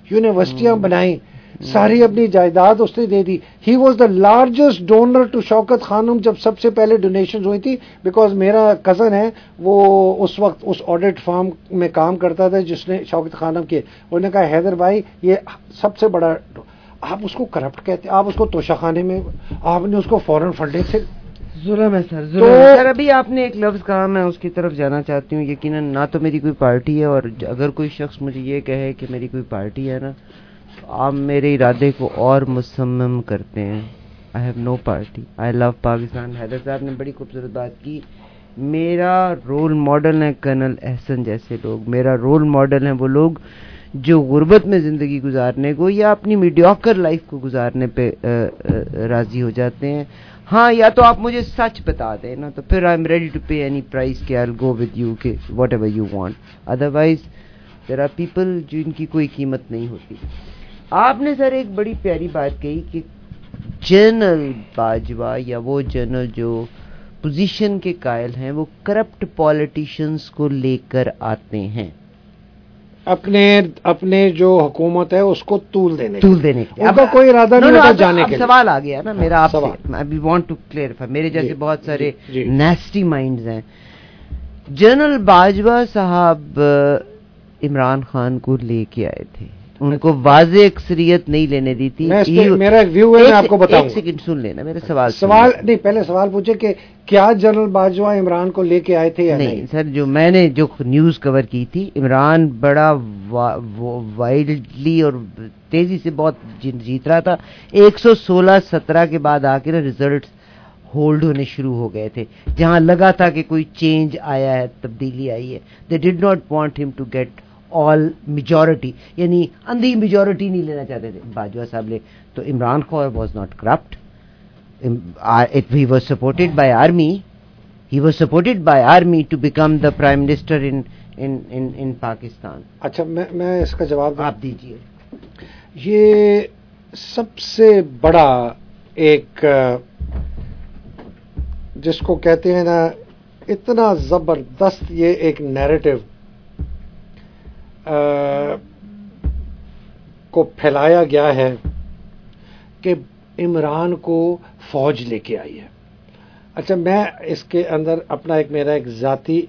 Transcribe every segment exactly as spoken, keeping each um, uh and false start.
یونیورسٹیاں بنائیں, ساری اپنی جائیداد اس نے دے دی. He was the largest donor to Shaukat Khanum جب سب سے پہلے ڈونیشن ہوئی تھی, بیکاز میرا کزن ہے وہ اس وقت اس آڈٹ فارم میں کام کرتا تھا جس نے شوکت خانم کے. انہوں نے کہا حیدر بھائی یہ سب سے بڑا, آپ اس کو کرپٹ کہتے ہیں, آپ اس کو توشہ خانے میں, آپ نے اس کو فورن فنڈنگ سے ظلم ہے سر, ظلم ہے سر. ابھی آپ نے ایک لفظ کہا, میں اس کی طرف جانا چاہتی ہوں. یقیناً نہ تو میری کوئی پارٹی ہے, اور اگر کوئی شخص مجھے یہ کہے کہ میری کوئی پارٹی ہے نا, آپ میرے ارادے کو اور مصمم کرتے ہیں. I have no party, I love Pakistan. Haider صاحب نے بڑی خوبصورت بات کی. میرا رول ماڈل ہے کرنل احسن جیسے لوگ, میرا رول ماڈل ہیں وہ لوگ جو غربت میں زندگی گزارنے کو یا اپنی میڈیوکر لائف کو گزارنے پہ راضی ہو جاتے ہیں. ہاں, یا تو آپ مجھے سچ بتا دیں نا, تو پھر I am ready to pay any price کہ I will go with you کہ whatever you want. Otherwise there are people جن کی کوئی قیمت نہیں ہوتی. آپ نے سر ایک بڑی پیاری بات کہی کہ جنرل باجوہ یا وہ جنرل جو پوزیشن کے قائل ہیں وہ کرپٹ پالیٹیشنز کو لے کر آتے ہیں, اپنے اپنے جو حکومت ہے اس کو طول دینے طول دینے کے. ان کا کوئی ارادہ نہیں ہوتا جانے کے. سوال آ گیا نا میرا آپ سے, وی وانٹ ٹو کلیئرفائی. میرے جیسے بہت سارے نیسٹی مائنڈز ہیں. جنرل باجوہ صاحب عمران خان کو لے کے آئے تھے, ان کو واضح اکثریت نہیں لینے دی تھی. میرا ایک ویو ہے, میں آپ کو بتاؤں. ایک سیکنڈ سن لینا میرے سوال. سوال نہیں, پہلے سوال پوچھے کہ کیا جنرل باجوہ عمران کو لے کے آئے تھے یا نہیں. سر, جو میں نے جو نیوز کور کی تھی, عمران بڑا وائلڈلی اور تیزی سے بہت جیت رہا تھا. ایک سو سولہ سترہ کے بعد آ کے نا ریزلٹ ہولڈ ہونے شروع ہو گئے تھے, جہاں لگا تھا کہ کوئی چینج آیا ہے, تبدیلی آئی ہے. They did not want him to get all majority, یعنی اندھی میجورٹی نہیں لینا چاہتے تھے باجوہ صاحب لے. تو Imran Khan was not corrupt, he was supported by army, he was supported by army to become the prime minister in in in Pakistan. اچھا, میں میں اس کا جواب آپ دیجیے. یہ سب سے بڑا ایک جس کو کہتے ہیں نا, اتنا زبردست یہ ایک نیریٹو کو پھیلایا گیا ہے کہ عمران کو فوج لے کے آئی ہے. اچھا, میں اس کے اندر اپنا ایک میرا ایک ذاتی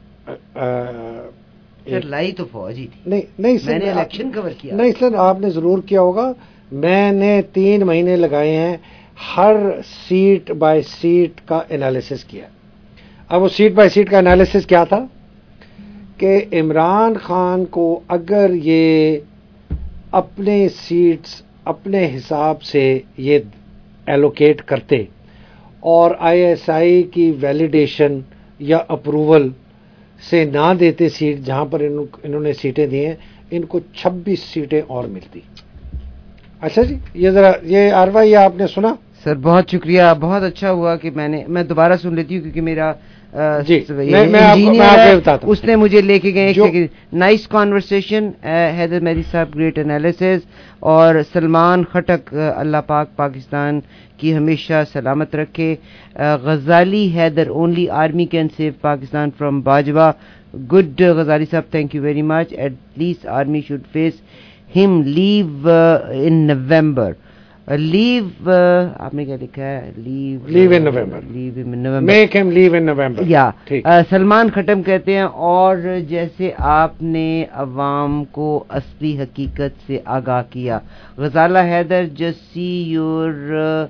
لائی تو فوج ہی تھی. نہیں نہیں میں نے الیکشن کور کیا. نہیں سر, آپ نے ضرور کیا ہوگا. میں نے تین مہینے لگائے ہیں, ہر سیٹ بائی سیٹ کا انالیسس کیا. اب وہ سیٹ بائی سیٹ کا انالیسس کیا تھا کہ عمران خان کو اگر یہ اپنے سیٹس اپنے حساب سے یہ ایلوکیٹ کرتے اور آئی ایس آئی کی ویلیڈیشن یا اپروول سے نہ دیتے سیٹ جہاں پر انہوں نے سیٹیں دی ہیں, ان کو چھبیس سیٹیں اور ملتی. اچھا جی, یہ ذرا یہ آروا یہ آپ نے سنا. سر بہت شکریہ, بہت اچھا ہوا کہ میں نے میں دوبارہ سن لیتی ہوں, کیونکہ میرا جی میں میں آپ کو بتاتا ہوں. اس نے مجھے لے کے گئے. نائس کانورسیشن حیدر مہدی صاحب, گریٹ انالیسز. اور سلمان خٹک, اللہ پاک پاکستان کی ہمیشہ سلامت رکھے. Ghazali Haider, only army can save Pakistan from Bajwa. Good Ghazali صاحب, thank you very much. At least army should face him. Leave ان نومبر. لیو آپ نے کیا لکھا ہے, لیو لیو ان نومبر, لیو ان نومبر, میک ہم لیو ان نومبر. یا سلمان خٹم کہتے ہیں, اور جیسے آپ نے عوام کو اصلی حقیقت سے آگاہ کیا. Ghazala Haider, just see your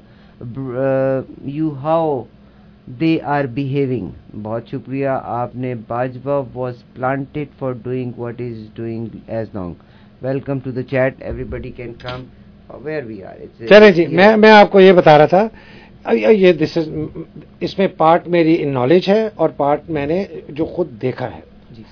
you how they are behaving. بہت شکریہ. آپ نے Bajwa was planted for doing what is doing as long. Welcome to the chat, everybody can come. چلے جی, میں میں آپ کو یہ بتا رہا تھا, یہ دس از اس میں پارٹ میری نالج ہے اور پارٹ میں نے جو خود دیکھا ہے.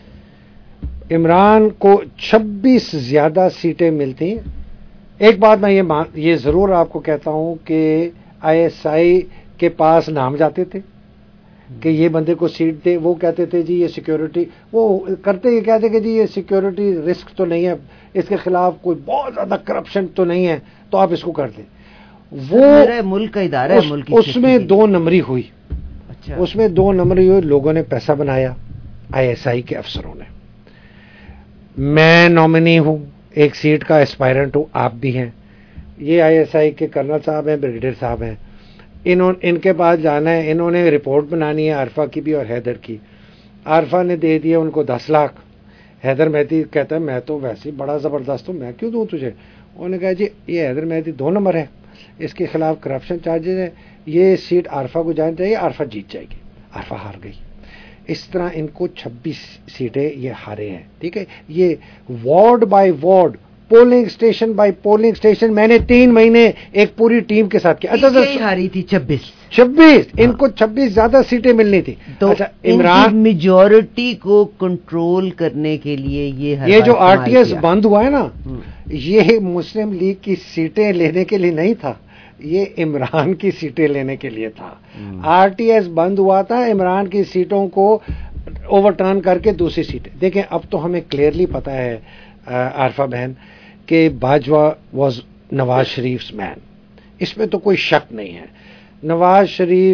عمران کو چھبیس زیادہ سیٹیں ملتی. ایک بات میں یہ یہ ضرور آپ کو کہتا ہوں کہ آئی ایس آئی کے پاس نام جاتے تھے کہ یہ بندے کو سیٹ دے. وہ کہتے تھے جی یہ سیکیورٹی, وہ کرتے یہ کہتے کہ جی یہ سیکیورٹی رسک تو نہیں ہے, اس کے خلاف کوئی بہت زیادہ کرپشن تو نہیں ہے, تو آپ اس کو کر دیں. وہ ملک کا ادارہ ہے, ملک اس میں دو نمبری ہوئی. اچھا, اس میں دو نمبری ہوئی. لوگوں نے پیسہ بنایا, آئی ایس آئی کے افسروں نے. میں نامنی ہوں, ایک سیٹ کا اسپائرنٹ ہوں، آپ بھی ہیں، یہ آئی ایس آئی کے کرنل صاحب ہیں، بریگیڈیئر صاحب ہیں، انہوں ان کے پاس جانا ہے، انہوں نے رپورٹ بنانی ہے عارفہ کی بھی اور حیدر کی. عارفہ نے دے دیا ان کو دس لاکھ. حیدر مہدی کہتا ہے میں تو ویسے ہی بڑا زبردست ہوں، میں کیوں دوں تجھے. انہوں نے کہا جی یہ حیدر مہدی دو نمبر ہے، اس کے خلاف کرپشن چارجز ہیں، یہ سیٹ عارفہ کو جانی چاہیے، عارفہ جیت جائے گی. عارفہ ہار گئی. اس طرح ان کو چھبیس سیٹیں یہ ہارے ہیں. ٹھیک ہے، یہ ward by ward, polling station by polling station میں نے تین مہینے ایک پوری ٹیم کے ساتھ کیا. اچھا ہاری تھی چھبیس چھبیس ان کو چھبیس زیادہ سیٹیں ملنی تھی. تو اچھا عمران میجورٹی کو کنٹرول کرنے کے لیے یہ یہ جو آر ٹی ایس بند ہوا ہے نا، یہ مسلم لیگ کی سیٹیں لینے کے لیے نہیں تھا، یہ عمران کی سیٹیں لینے کے لیے تھا. آر ٹی ایس بند ہوا تھا عمران کی سیٹوں کو اوور ٹرن کر کے دوسری سیٹیں. دیکھیں اب تو ہمیں کلیئرلی پتا ہے عارفہ بہن کہ باجوہ واز نواز شریف مین، اس میں تو کوئی شک نہیں ہے. نواز شریف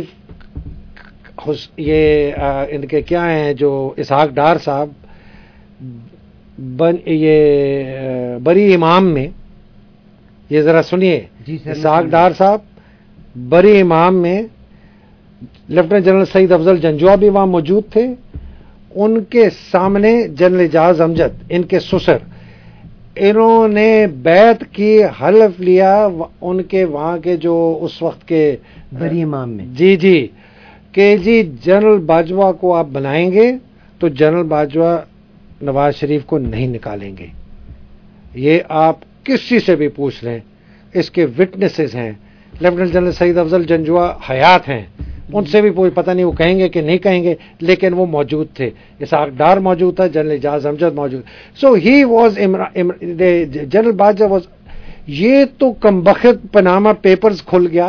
یہ ان کے کیا ہیں جو اسحاق ڈار صاحب بن یہ بری امام میں، یہ ذرا سنیے، اسحاق ڈار صاحب بری امام میں لیفٹیننٹ جنرل سعید افضل جنجوہ بھی وہاں موجود تھے. ان کے سامنے جنرل اعجاز امجد ان کے سسر، انہوں نے بیعت کی، حلف لیا ان کے وہاں کے جو اس وقت کے بری امام میں، جی جی کہ جی جنرل باجوہ کو آپ بنائیں گے تو جنرل باجوہ نواز شریف کو نہیں نکالیں گے. یہ آپ کسی سے بھی پوچھ لیں، اس کے وٹنسز ہیں. لیفٹیننٹ جنرل سعید افضل جنجوہ حیات ہیں، ان سے بھی کوئی پتہ نہیں وہ کہیں گے کہ نہیں کہیں گے، لیکن وہ موجود تھے. اسحاق ڈار موجود تھا، جنرل اعجاز امجد موجود. So he was general Bajwa was. یہ تو کمبخت پاناما پیپرز کھل گیا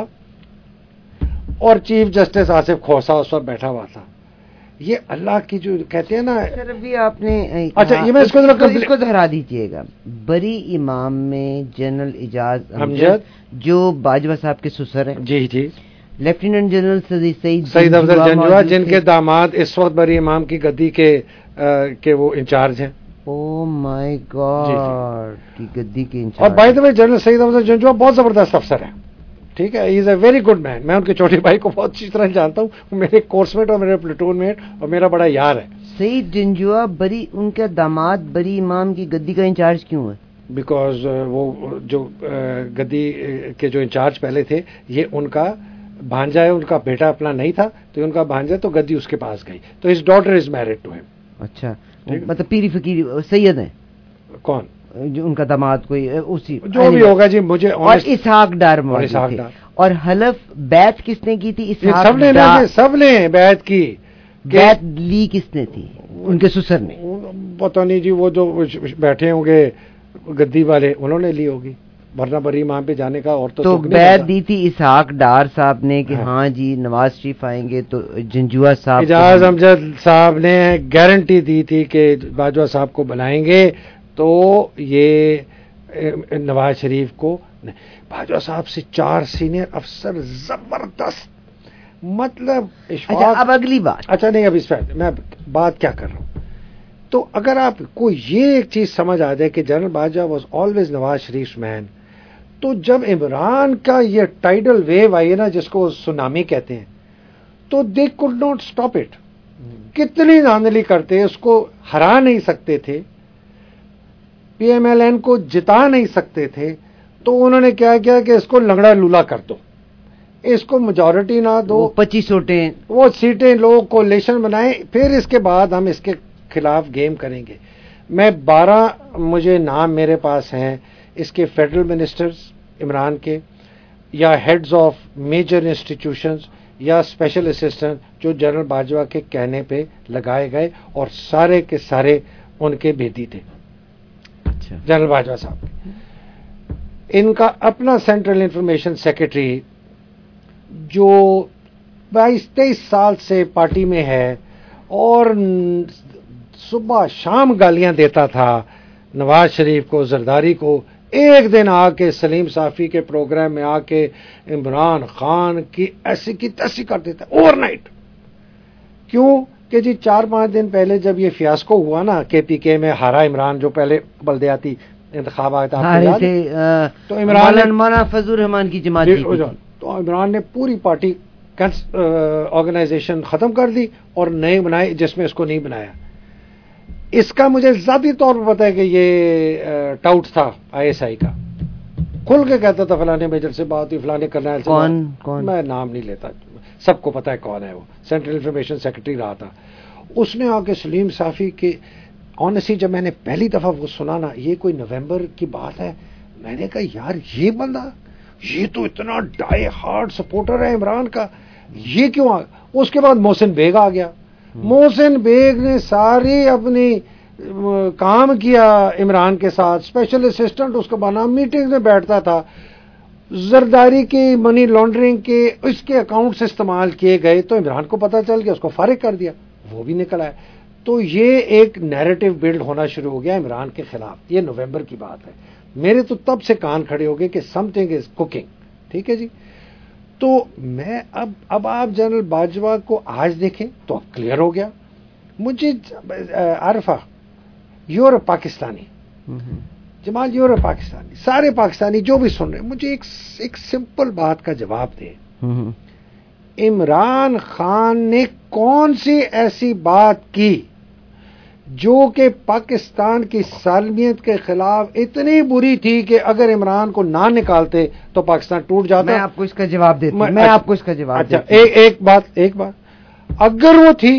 اور چیف جسٹس آصف کھوسہ اس وقت بیٹھا ہوا تھا. یہ اللہ کی جو کہتے ہیں نا. سر ابھی آپ نے اچھا یہ میں اس کو اس کو دہرا دیجیے گا. بری امام میں جنرل اعجاز امجد جو باجوہ صاحب کے سسر ہیں، جی جی لیفٹیننٹ جنرل سعید سعید افضل جنجوہ جن کے داماد اس وقت بری امام کی گدی کے کے وہ انچارج ہیں. او مائی گاڈ، کی گدی کے انچارج. اور بائی دا وے جنرل سعید افضل جنجوہ بہت زبردست افسر ہیں. ٹھیک ہے، he is a very good مین. میں ان کے چھوٹے بھائی کو بہت اچھی طرح جانتا ہوں، وہ میرے کورس میٹ اور میرے پلٹون میٹ اور میرا بڑا یار ہے. سعید جنجوہ بری ان کا داماد بری امام کی گدی کا انچارج کیوں ہے؟ بیکاز وہ جو گدی کے جو انچارج پہلے تھے یہ ان کا بھانجا ہے، ان کا بیٹا اپنا نہیں تھا تو ان کا بھانجا، تو گدی اس کے پاس گئی، تو his daughter is married to him. اچھا مطلب پیری فقیر سید ہیں. کون؟ جو ان کا داماد کوئی اسی جو بھی ہوگا جی مجھے. اور اسحاق ڈار موجود تھے. اور حلف بیعت کس نے کی تھی؟ سب نے سب نے بیعت کی. بیعت لی کس نے تھی؟ ان کے سسر نے. پتہ نہیں جی، وہ جو بیٹھے ہوں گے گدی والے انہوں نے لی ہوگی، ورنہ بری امام پہ جانے کا. اور تو بیعت دی تھی اسحاق ڈار صاحب نے کہ ہاں جی نواز شریف آئیں گے تو جنجوہ صاحب. اعجاز امجد صاحب نے گارنٹی دی تھی کہ باجوہ صاحب کو بنائیں گے تو یہ نواز شریف کو. باجوہ صاحب سے چار سینئر افسر زبردست، مطلب اچھا اب اگلی بات. اچھا نہیں اب اس پہ میں بات کیا کر رہا ہوں. تو اگر آپ کو یہ ایک چیز سمجھ آ جائے کہ general Bajwa was always Nawaz Sharif man, تو جب عمران کا یہ ٹائیڈل ویو آئی ہے نا جس کو سونامی کہتے ہیں، تو they could not stop it. کتنی دھاندلی کرتے، اس کو ہرا نہیں سکتے تھے، پی ایم ایل این کو جتا نہیں سکتے تھے. تو انہوں نے کیا کیا کہ اس کو لنگڑا لولا کر دو، اس کو میجورٹی نہ دو، پچیس سیٹیں وہ سیٹیں لوگ کولیشن بنائیں، پھر اس کے بعد ہم اس کے خلاف گیم کریں گے. میں بارہ مجھے نام میرے پاس ہیں اس کے فیڈرل منسٹرز عمران کے، یا ہیڈز آف میجر انسٹیٹیوشنز یا اسپیشل اسسٹنٹ جو جنرل باجوہ کے کہنے پہ لگائے گئے، اور سارے کے سارے ان کے بھیتی تھے. اچھا جنرل باجوہ صاحب ان کا اپنا سینٹرل انفارمیشن سیکرٹری جو بائیس تیئیس سال سے پارٹی میں ہے اور صبح شام گالیاں دیتا تھا نواز شریف کو، زرداری کو، ایک دن آ کے سلیم صافی کے پروگرام میں آ کے عمران خان کی ایسی کی تیسی کر دیتا اوور نائٹ. کیوں کہ جی چار پانچ دن پہلے جب یہ فیاسکو ہوا نا کے پی کے میں ہارا عمران، جو پہلے بلدیاتی انتخابات آپ کو یاد ہے؟ تو عمران مولانا فضل الرحمان کی جماعت تو عمران نے پوری پارٹی آرگنائزیشن ختم کر دی اور نئے بنائے جس میں اس کو نہیں بنایا. اس کا مجھے ذاتی طور پر پتا ہے کہ یہ ٹاؤٹ تھا آئی ایس آئی کا, کھل کے کہتا تھا فلانے میجر سے بات ہوئی, فلانے کرنیل سے کون کون میں نام نہیں لیتا, سب کو پتا ہے کون ہے, وہ سینٹرل انفارمیشن سیکرٹری رہا تھا. اس نے آ کے سلیم صافی کے آنیسٹلی جب میں نے پہلی دفعہ وہ سنا نا, یہ کوئی نومبر کی بات ہے, میں نے کہا یار یہ بندہ یہ تو اتنا ڈائی ہارڈ سپورٹر ہے عمران کا, یہ کیوں آ. اس کے بعد محسن بیگ آ گیا. محسن بیگ نے ساری اپنی کام کیا عمران کے ساتھ, اسپیشل اسسٹنٹ اس کو بنا, میٹنگ میں بیٹھتا تھا, زرداری کی منی لانڈرنگ کے اس کے اکاؤنٹس استعمال کیے گئے تو عمران کو پتہ چل گیا, اس کو فارغ کر دیا, وہ بھی نکل آیا. تو یہ ایک نیریٹو بلڈ ہونا شروع ہو گیا عمران کے خلاف. یہ نومبر کی بات ہے. میرے تو تب سے کان کھڑے ہو گئے کہ سم تھنگ از کوکنگ. ٹھیک ہے جی. تو میں اب اب آپ جنرل باجوہ کو آج دیکھیں تو اب کلیئر ہو گیا. مجھے عارفہ یورپ پاکستانی جمال یورپ پاکستانی سارے پاکستانی جو بھی سن رہے ہیں, مجھے ایک ایک سمپل بات کا جواب دیں. عمران خان نے کون سی ایسی بات کی جو کہ پاکستان کی سالمیت کے خلاف اتنی بری تھی کہ اگر عمران کو نہ نکالتے تو پاکستان ٹوٹ جاتا؟ میں آپ کو اس کا جواب دیتا ہوں. میں آپ کو اس کا جواب اچھا ایک ایک بات ایک بات اگر وہ تھی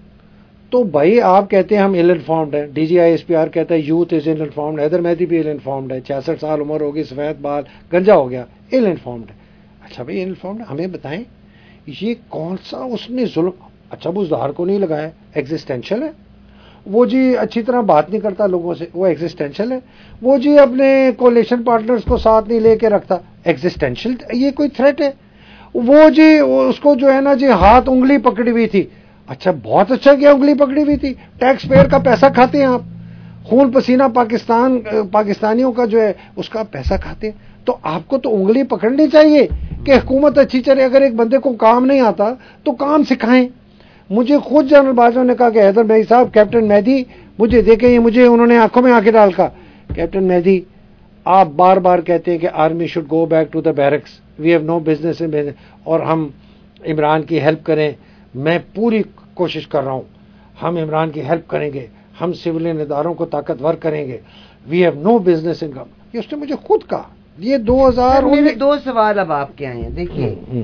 تو بھائی آپ کہتے ہیں ہم ایل انفارمڈ ہیں, D G I S P R کہتا ہے youth is ill informed, Haider Mehdi بھی ایل انفارمڈ ہے, چھیاسٹھ سال عمر ہوگی, سفید بال, گنجا ہو گیا, ایل انفارمڈ ہے. اچھا بھائی ایل انفارمڈ, ہمیں بتائیں یہ کون سا اس نے ظلم. اچھا بزدار کو نہیں لگایا, ایگزسٹینشل ہے. وہ جی اچھی طرح بات نہیں کرتا لوگوں سے, وہ ایگزسٹینشل ہے. وہ جی اپنے کولیشن پارٹنرز کو ساتھ نہیں لے کے رکھتا, ایگزسٹینشل. یہ کوئی تھریٹ ہے؟ وہ جی اس کو جو ہے نا جی ہاتھ انگلی پکڑی ہوئی تھی. اچھا بہت اچھا کیا انگلی پکڑی ہوئی تھی, ٹیکس پیئر کا پیسہ کھاتے ہیں آپ, خون پسینہ پاکستان پاکستانیوں کا جو ہے اس کا پیسہ کھاتے ہیں. تو آپ کو تو انگلی پکڑنی چاہیے کہ حکومت اچھی چلے. اگر ایک بندے کو کام نہیں آتا تو کام سکھائیں. مجھے خود جنرل باجوہ نے کہا کہ حیدر بھائی صاحب کیپٹن مہدی مجھے دیکھیں, یہ مجھے انہوں نے آنکھوں میں آ کے ڈال کا, کیپٹن مہدی آپ بار بار کہتے ہیں کہ army should go back to the barracks, we have no business in business, اور ہم عمران کی ہیلپ کریں. میں پوری کوشش کر رہا ہوں, ہم عمران کی ہیلپ کریں گے, ہم سولین اداروں کو طاقتور کریں گے, وی ہیو نو بزنس ان. یہ اس نے مجھے خود کہا. یہ دو ہزار میرے دو سوال اب آپ کے آئے ہیں. دیکھیے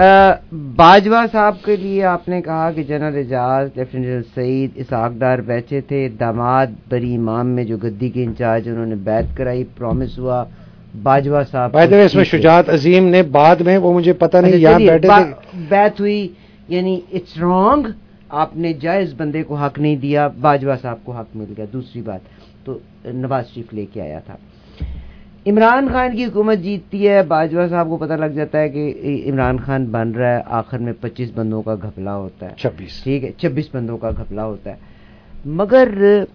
باجوہ صاحب کے لیے آپ نے کہا کہ general Ijaz, lieutenant general Saeed, Ishaq Dar بیچے تھے, داماد بری امام میں جو گدی کے انچارج انہوں نے بیعت کرائی, پرومس ہوا باجوہ صاحب. اس میں شجاعت عظیم نے بعد میں, وہ مجھے پتہ نہیں یہاں بیٹھے تھے, بیعت ہوئی, یعنی اٹس رانگ, آپ نے جائز بندے کو حق نہیں دیا, باجوہ صاحب کو حق مل گیا. دوسری بات تو نواز شریف لے کے آیا تھا. عمران خان کی حکومت جیتتی ہے, باجوہ صاحب کو پتہ لگ جاتا ہے کہ عمران خان بن رہا ہے, آخر میں پچیس بندوں کا گھپلا ہوتا ہے, چھبیس ٹھیک ہے چھبیس بندوں کا گھپلا ہوتا ہے. مگر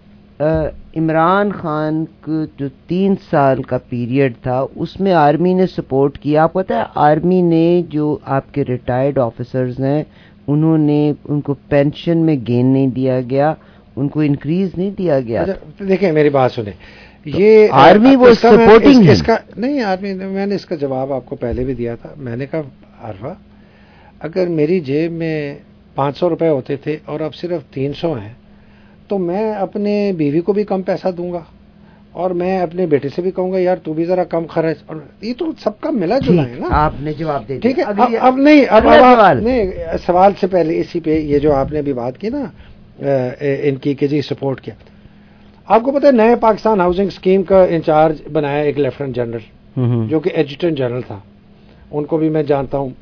عمران خان کو جو تین سال کا پیریڈ تھا اس میں آرمی نے سپورٹ کیا. آپ کو پتہ ہے آرمی نے جو آپ کے ریٹائرڈ آفیسرز ہیں انہوں نے ان کو پینشن میں گین نہیں دیا گیا, ان کو انکریز نہیں دیا گیا. دیکھیں میری بات سنیں, یہ آرمی وہ سپورٹنگ اس کا نہیں, آرمی میں نے اس کا جواب آپ کو پہلے بھی دیا تھا. میں نے کہا عارفہ اگر میری جیب میں پانچ سو روپے ہوتے تھے اور اب صرف تین سو ہیں تو میں اپنے بیوی کو بھی کم پیسہ دوں گا اور میں اپنے بیٹے سے بھی کہوں گا یار تو بھی ذرا کم خرچ. اور یہ تو سب کا ملا جلا ہے نا. آپ نے جواب دے دیا. ٹھیک ہے اب نہیں اب سوال نہیں, سوال سے پہلے اسی پہ یہ جو آپ نے بھی بات کی نا ان کی کہ جی سپورٹ کیا. آپ کو پتہ ہے نئے پاکستان ہاؤسنگ اسکیم کا انچارج بنایا ایک لیفٹیننٹ جنرل جو کہ ایڈجوٹنٹ جنرل تھا. ان کو بھی میں جانتا ہوں,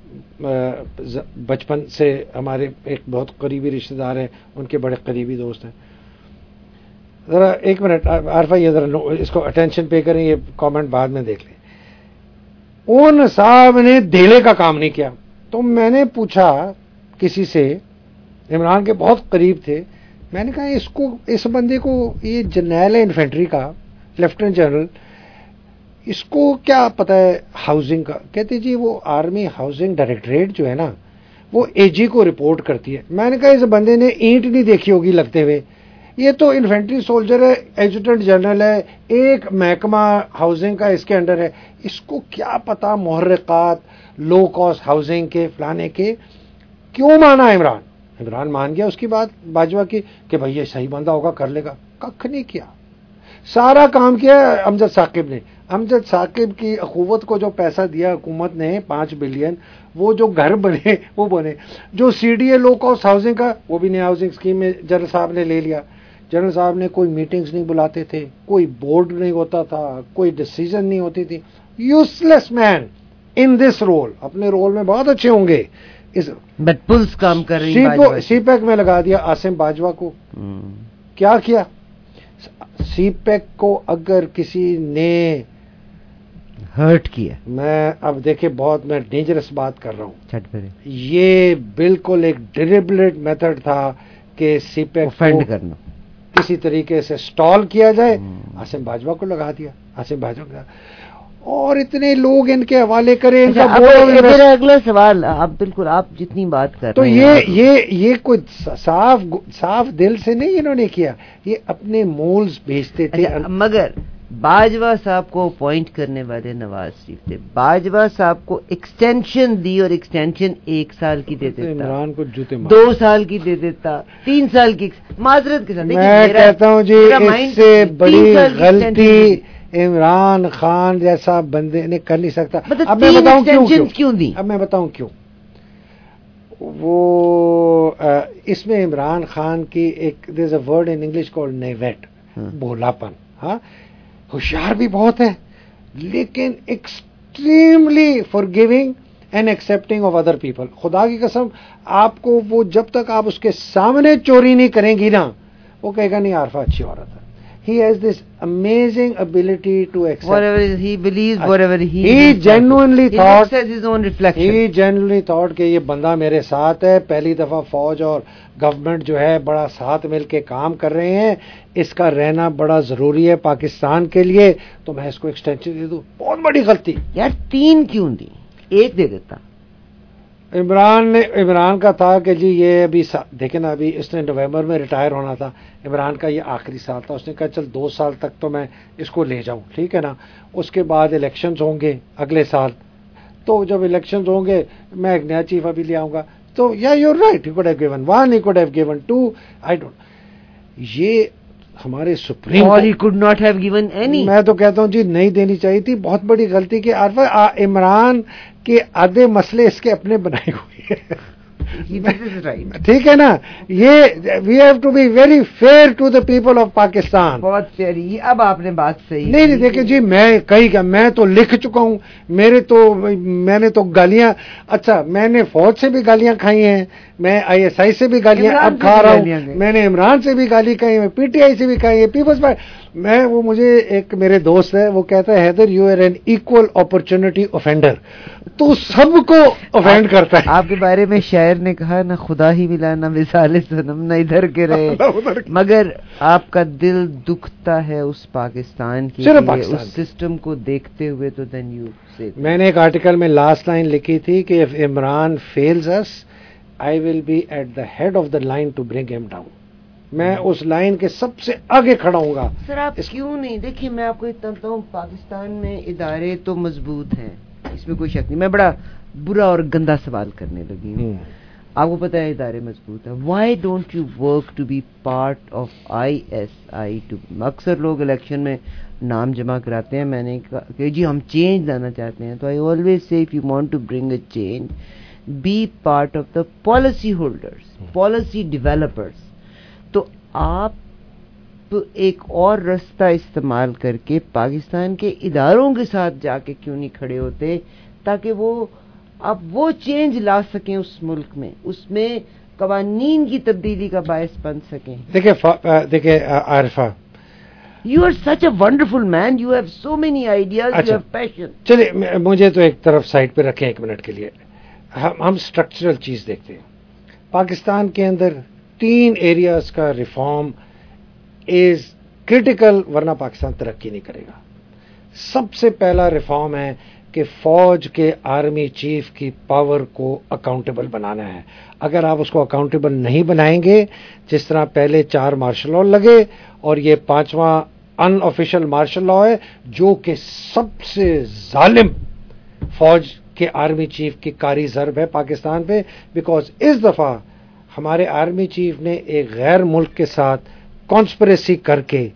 بچپن سے ہمارے ایک بہت قریبی رشتہ دار ہیں, ان کے بڑے قریبی دوست ہیں. ذرا ایک منٹ عارفہ, یہ ذرا اس کو اٹینشن پے کریں, یہ کامنٹ بعد میں دیکھ لیں. ان صاحب نے دھیلے کا کام نہیں کیا. تو میں نے پوچھا کسی سے, عمران کے بہت قریب تھے, میں نے کہا اس کو اس بندے کو یہ جرنیل ہے انفینٹری کا, لیفٹیننٹ جنرل, اس کو کیا پتہ ہے ہاؤسنگ کا؟ کہتے جی وہ آرمی ہاؤسنگ ڈائریکٹریٹ جو ہے نا وہ اے جی کو رپورٹ کرتی ہے. میں نے کہا اس بندے نے اینٹ نہیں دیکھی ہوگی لگتے ہوئے, یہ تو انفینٹری سولجر ہے, ایڈجوٹنٹ جنرل ہے, ایک محکمہ ہاؤسنگ کا اس کے انڈر ہے. اس کو کیا پتا محرکات لو کاسٹ ہاؤسنگ کے فلانے کے. کیوں مانا عمران؟ عمران مان گیا اس کی بات باجوہ کی کہ بھئی یہ صحیح بندہ ہوگا کر لے گا. ککھ نہیں کیا, سارا کام کیا امجد ثاقب نے. امجد ثاقب کی اخوت کو جو پیسہ دیا حکومت نے پانچ بلین, وہ جو گھر بنے وہ بنے. جو C D A low cost housing کا, وہ بھی نیا ہاؤسنگ اسکیم میں جنرل صاحب نے لے لیا. جنرل صاحب نے کوئی میٹنگز نہیں بلاتے تھے, کوئی بورڈ نہیں ہوتا تھا, کوئی ڈیسیژن نہیں ہوتی تھی. Useless man in this role. اپنے رول میں بہت اچھے ہوں گے, بٹ پلس کام کر رہی ہیں. سی پیک میں لگا دیا عاصم باجوہ کو. کیا کیا سی پیک کو؟ اگر کسی نے ہرٹ کیا, میں اب دیکھیں بہت میں ڈینجرس بات کر رہا ہوں, چھٹ پڑے, یہ بالکل ایک ڈیلیبریٹ میتھڈ تھا کہ سی پیک افینڈ کرنا, کسی طریقے سے سٹال کیا جائے. عاصم باجوہ کو لگا دیا, عاصم باجوہ کو, اور اتنے لوگ ان کے حوالے کریں. ان کا میرا اگلا سوال, آپ بالکل آپ جتنی بات کر تو رہے یہ یہ یہ کوئی صاف صاف دل سے نہیں انہوں نے کیا, یہ اپنے مولز بھیجتے تھے. مگر باجوہ صاحب کو اپوائنٹ کرنے والے نواز شریف تھے. باجوہ صاحب کو ایکسٹینشن دی, اور ایکسٹینشن ایک سال کی دے دیتا, عمران کو جوتے مار, دو سال کی دے دیتا, تین سال کی معذرت کے ساتھ. میں کہتا ہوں جی اس سے بڑی غلطی عمران خان جیسا بندے نے کر نہیں سکتا. اب میں بتاؤں کیوں کیوں دی اب میں بتاؤں کیوں. وہ اس میں عمران خان کی ایک there is a word in English called naivety, بولا پن. ہاں, ہوشیار بھی بہت ہے, لیکن extremely forgiving and accepting of other people. خدا کی قسم آپ کو وہ جب تک آپ اس کے سامنے چوری نہیں کریں گی نا, وہ کہے گا نہیں عارفہ اچھی عورت ہے. He has this amazing ability to accept whatever he believes, whatever he he genuinely he thought looks at his own reflection. He genuinely thought کہ یہ بندہ میرے ساتھ ہے, پہلی دفعہ فوج اور گورنمنٹ جو ہے بڑا ساتھ مل کے کام کر رہے ہیں, اس کا رہنا بڑا ضروری ہے پاکستان کے لیے, تو میں اس کو ایکسٹینشن دے دوں. بہت بڑی غلطی. یار تین کیوں دی, ایک دے دیتا. عمران نے عمران کا تھا کہ جی یہ ابھی دیکھیں نا, ابھی اس نے نومبر میں ریٹائر ہونا تھا. عمران کا یہ آخری سال تھا. اس نے کہا چل دو سال تک تو میں اس کو لے جاؤں, ٹھیک ہے نا. اس کے بعد الیکشنز ہوں گے اگلے سال, تو جب الیکشنز ہوں گے میں ایک نیا چیف ابھی لے آؤں گا. تو یا you are right, he could have given one, he could have given two, I don't. یہ ہمارے سپریم, اور he could not have given any. میں تو کہتا ہوں جی نہیں دینی چاہیے تھی. بہت بڑی غلطی کہ عارفہ عمران کے آدھے مسئلے اس کے اپنے بنائے ہوئے ہیں. ٹھیک ہے نا, یہ we have to be very fair to the people of Pakistan. بہت پیاری. اب آپ نے بات صحیح نہیں نہیں دیکھیں جی, میں کہیں کہ میں تو لکھ چکا ہوں, میرے تو میں نے تو گالیاں, اچھا میں نے فوج سے بھی گالیاں کھائی ہیں, میں آئی ایس آئی سے بھی گالیاں اب کھا رہا ہوں, میں نے عمران سے بھی گالی کھائی ہے, پی ٹی آئی سے بھی کھائی ہے, پیپلز پارٹی. میں وہ مجھے ایک میرے دوست ہے, وہ کہتا ہے Haider you are an equal opportunity offender. تو سب کو اوفینڈ کرتا ہے. آپ کے بارے میں شاعر نے کہا, نہ خدا ہی ملا نہ مثال صنم, نہ ادھر کے رہے, مگر آپ کا دل دکھتا ہے اس پاکستان کی, اس سسٹم کو دیکھتے ہوئے. تو دین یو سے میں نے ایک آرٹیکل میں لاسٹ لائن لکھی تھی کہ if Imran fails us, I will be at the head of the line to bring him down. میں اس لائن کے سب سے آگے کھڑا ہوں گا. سر آپ کیوں نہیں, دیکھیے میں آپ کو اتنا بتاؤں, پاکستان میں ادارے تو مضبوط ہیں, اس میں کوئی شک نہیں. میں بڑا برا اور گندا سوال کرنے لگی ہوں. آپ کو پتا ہے ادارے مضبوط ہیں. Why don't you work to be part of I S I. اکثر لوگ الیکشن میں نام جمع کراتے ہیں. میں نے کہا کہ جی ہم چینج لانا چاہتے ہیں, تو I always say if you want to bring a change, be part of the policy holders, policy developers. تو آپ ایک اور رستہ استعمال کر کے پاکستان کے اداروں کے ساتھ جا کے کیوں نہیں کھڑے ہوتے, تاکہ وہ اب وہ چینج لا سکیں اس ملک میں, اس میں قوانین کی تبدیلی کا باعث بن سکیں. دیکھیں دیکھیں Arifa, you are such a wonderful man, you have so many ideas, you have passion. چلیے مجھے تو ایک طرف سائڈ پہ رکھیں ایک منٹ کے لیے. ہم اسٹرکچرل چیز دیکھتے ہیں. پاکستان کے اندر تین ایریاز کا ریفارم از کریٹیکل, ورنہ پاکستان ترقی نہیں کرے گا. سب سے پہلا ریفارم ہے کہ فوج کے آرمی چیف کی پاور کو اکاؤنٹیبل بنانا ہے. اگر آپ اس کو اکاؤنٹیبل نہیں بنائیں گے، جس طرح پہلے چار مارشل لا لگے اور یہ پانچواں ان آفیشیل مارشل لا ہے جو کہ سب سے ظالم فوج کے آرمی چیف کی کاری ضرب ہے پاکستان پہ، بیکاز اس دفعہ ہمارے آرمی چیف نے ایک غیر ملک کے ساتھ کانسپریسی کر کے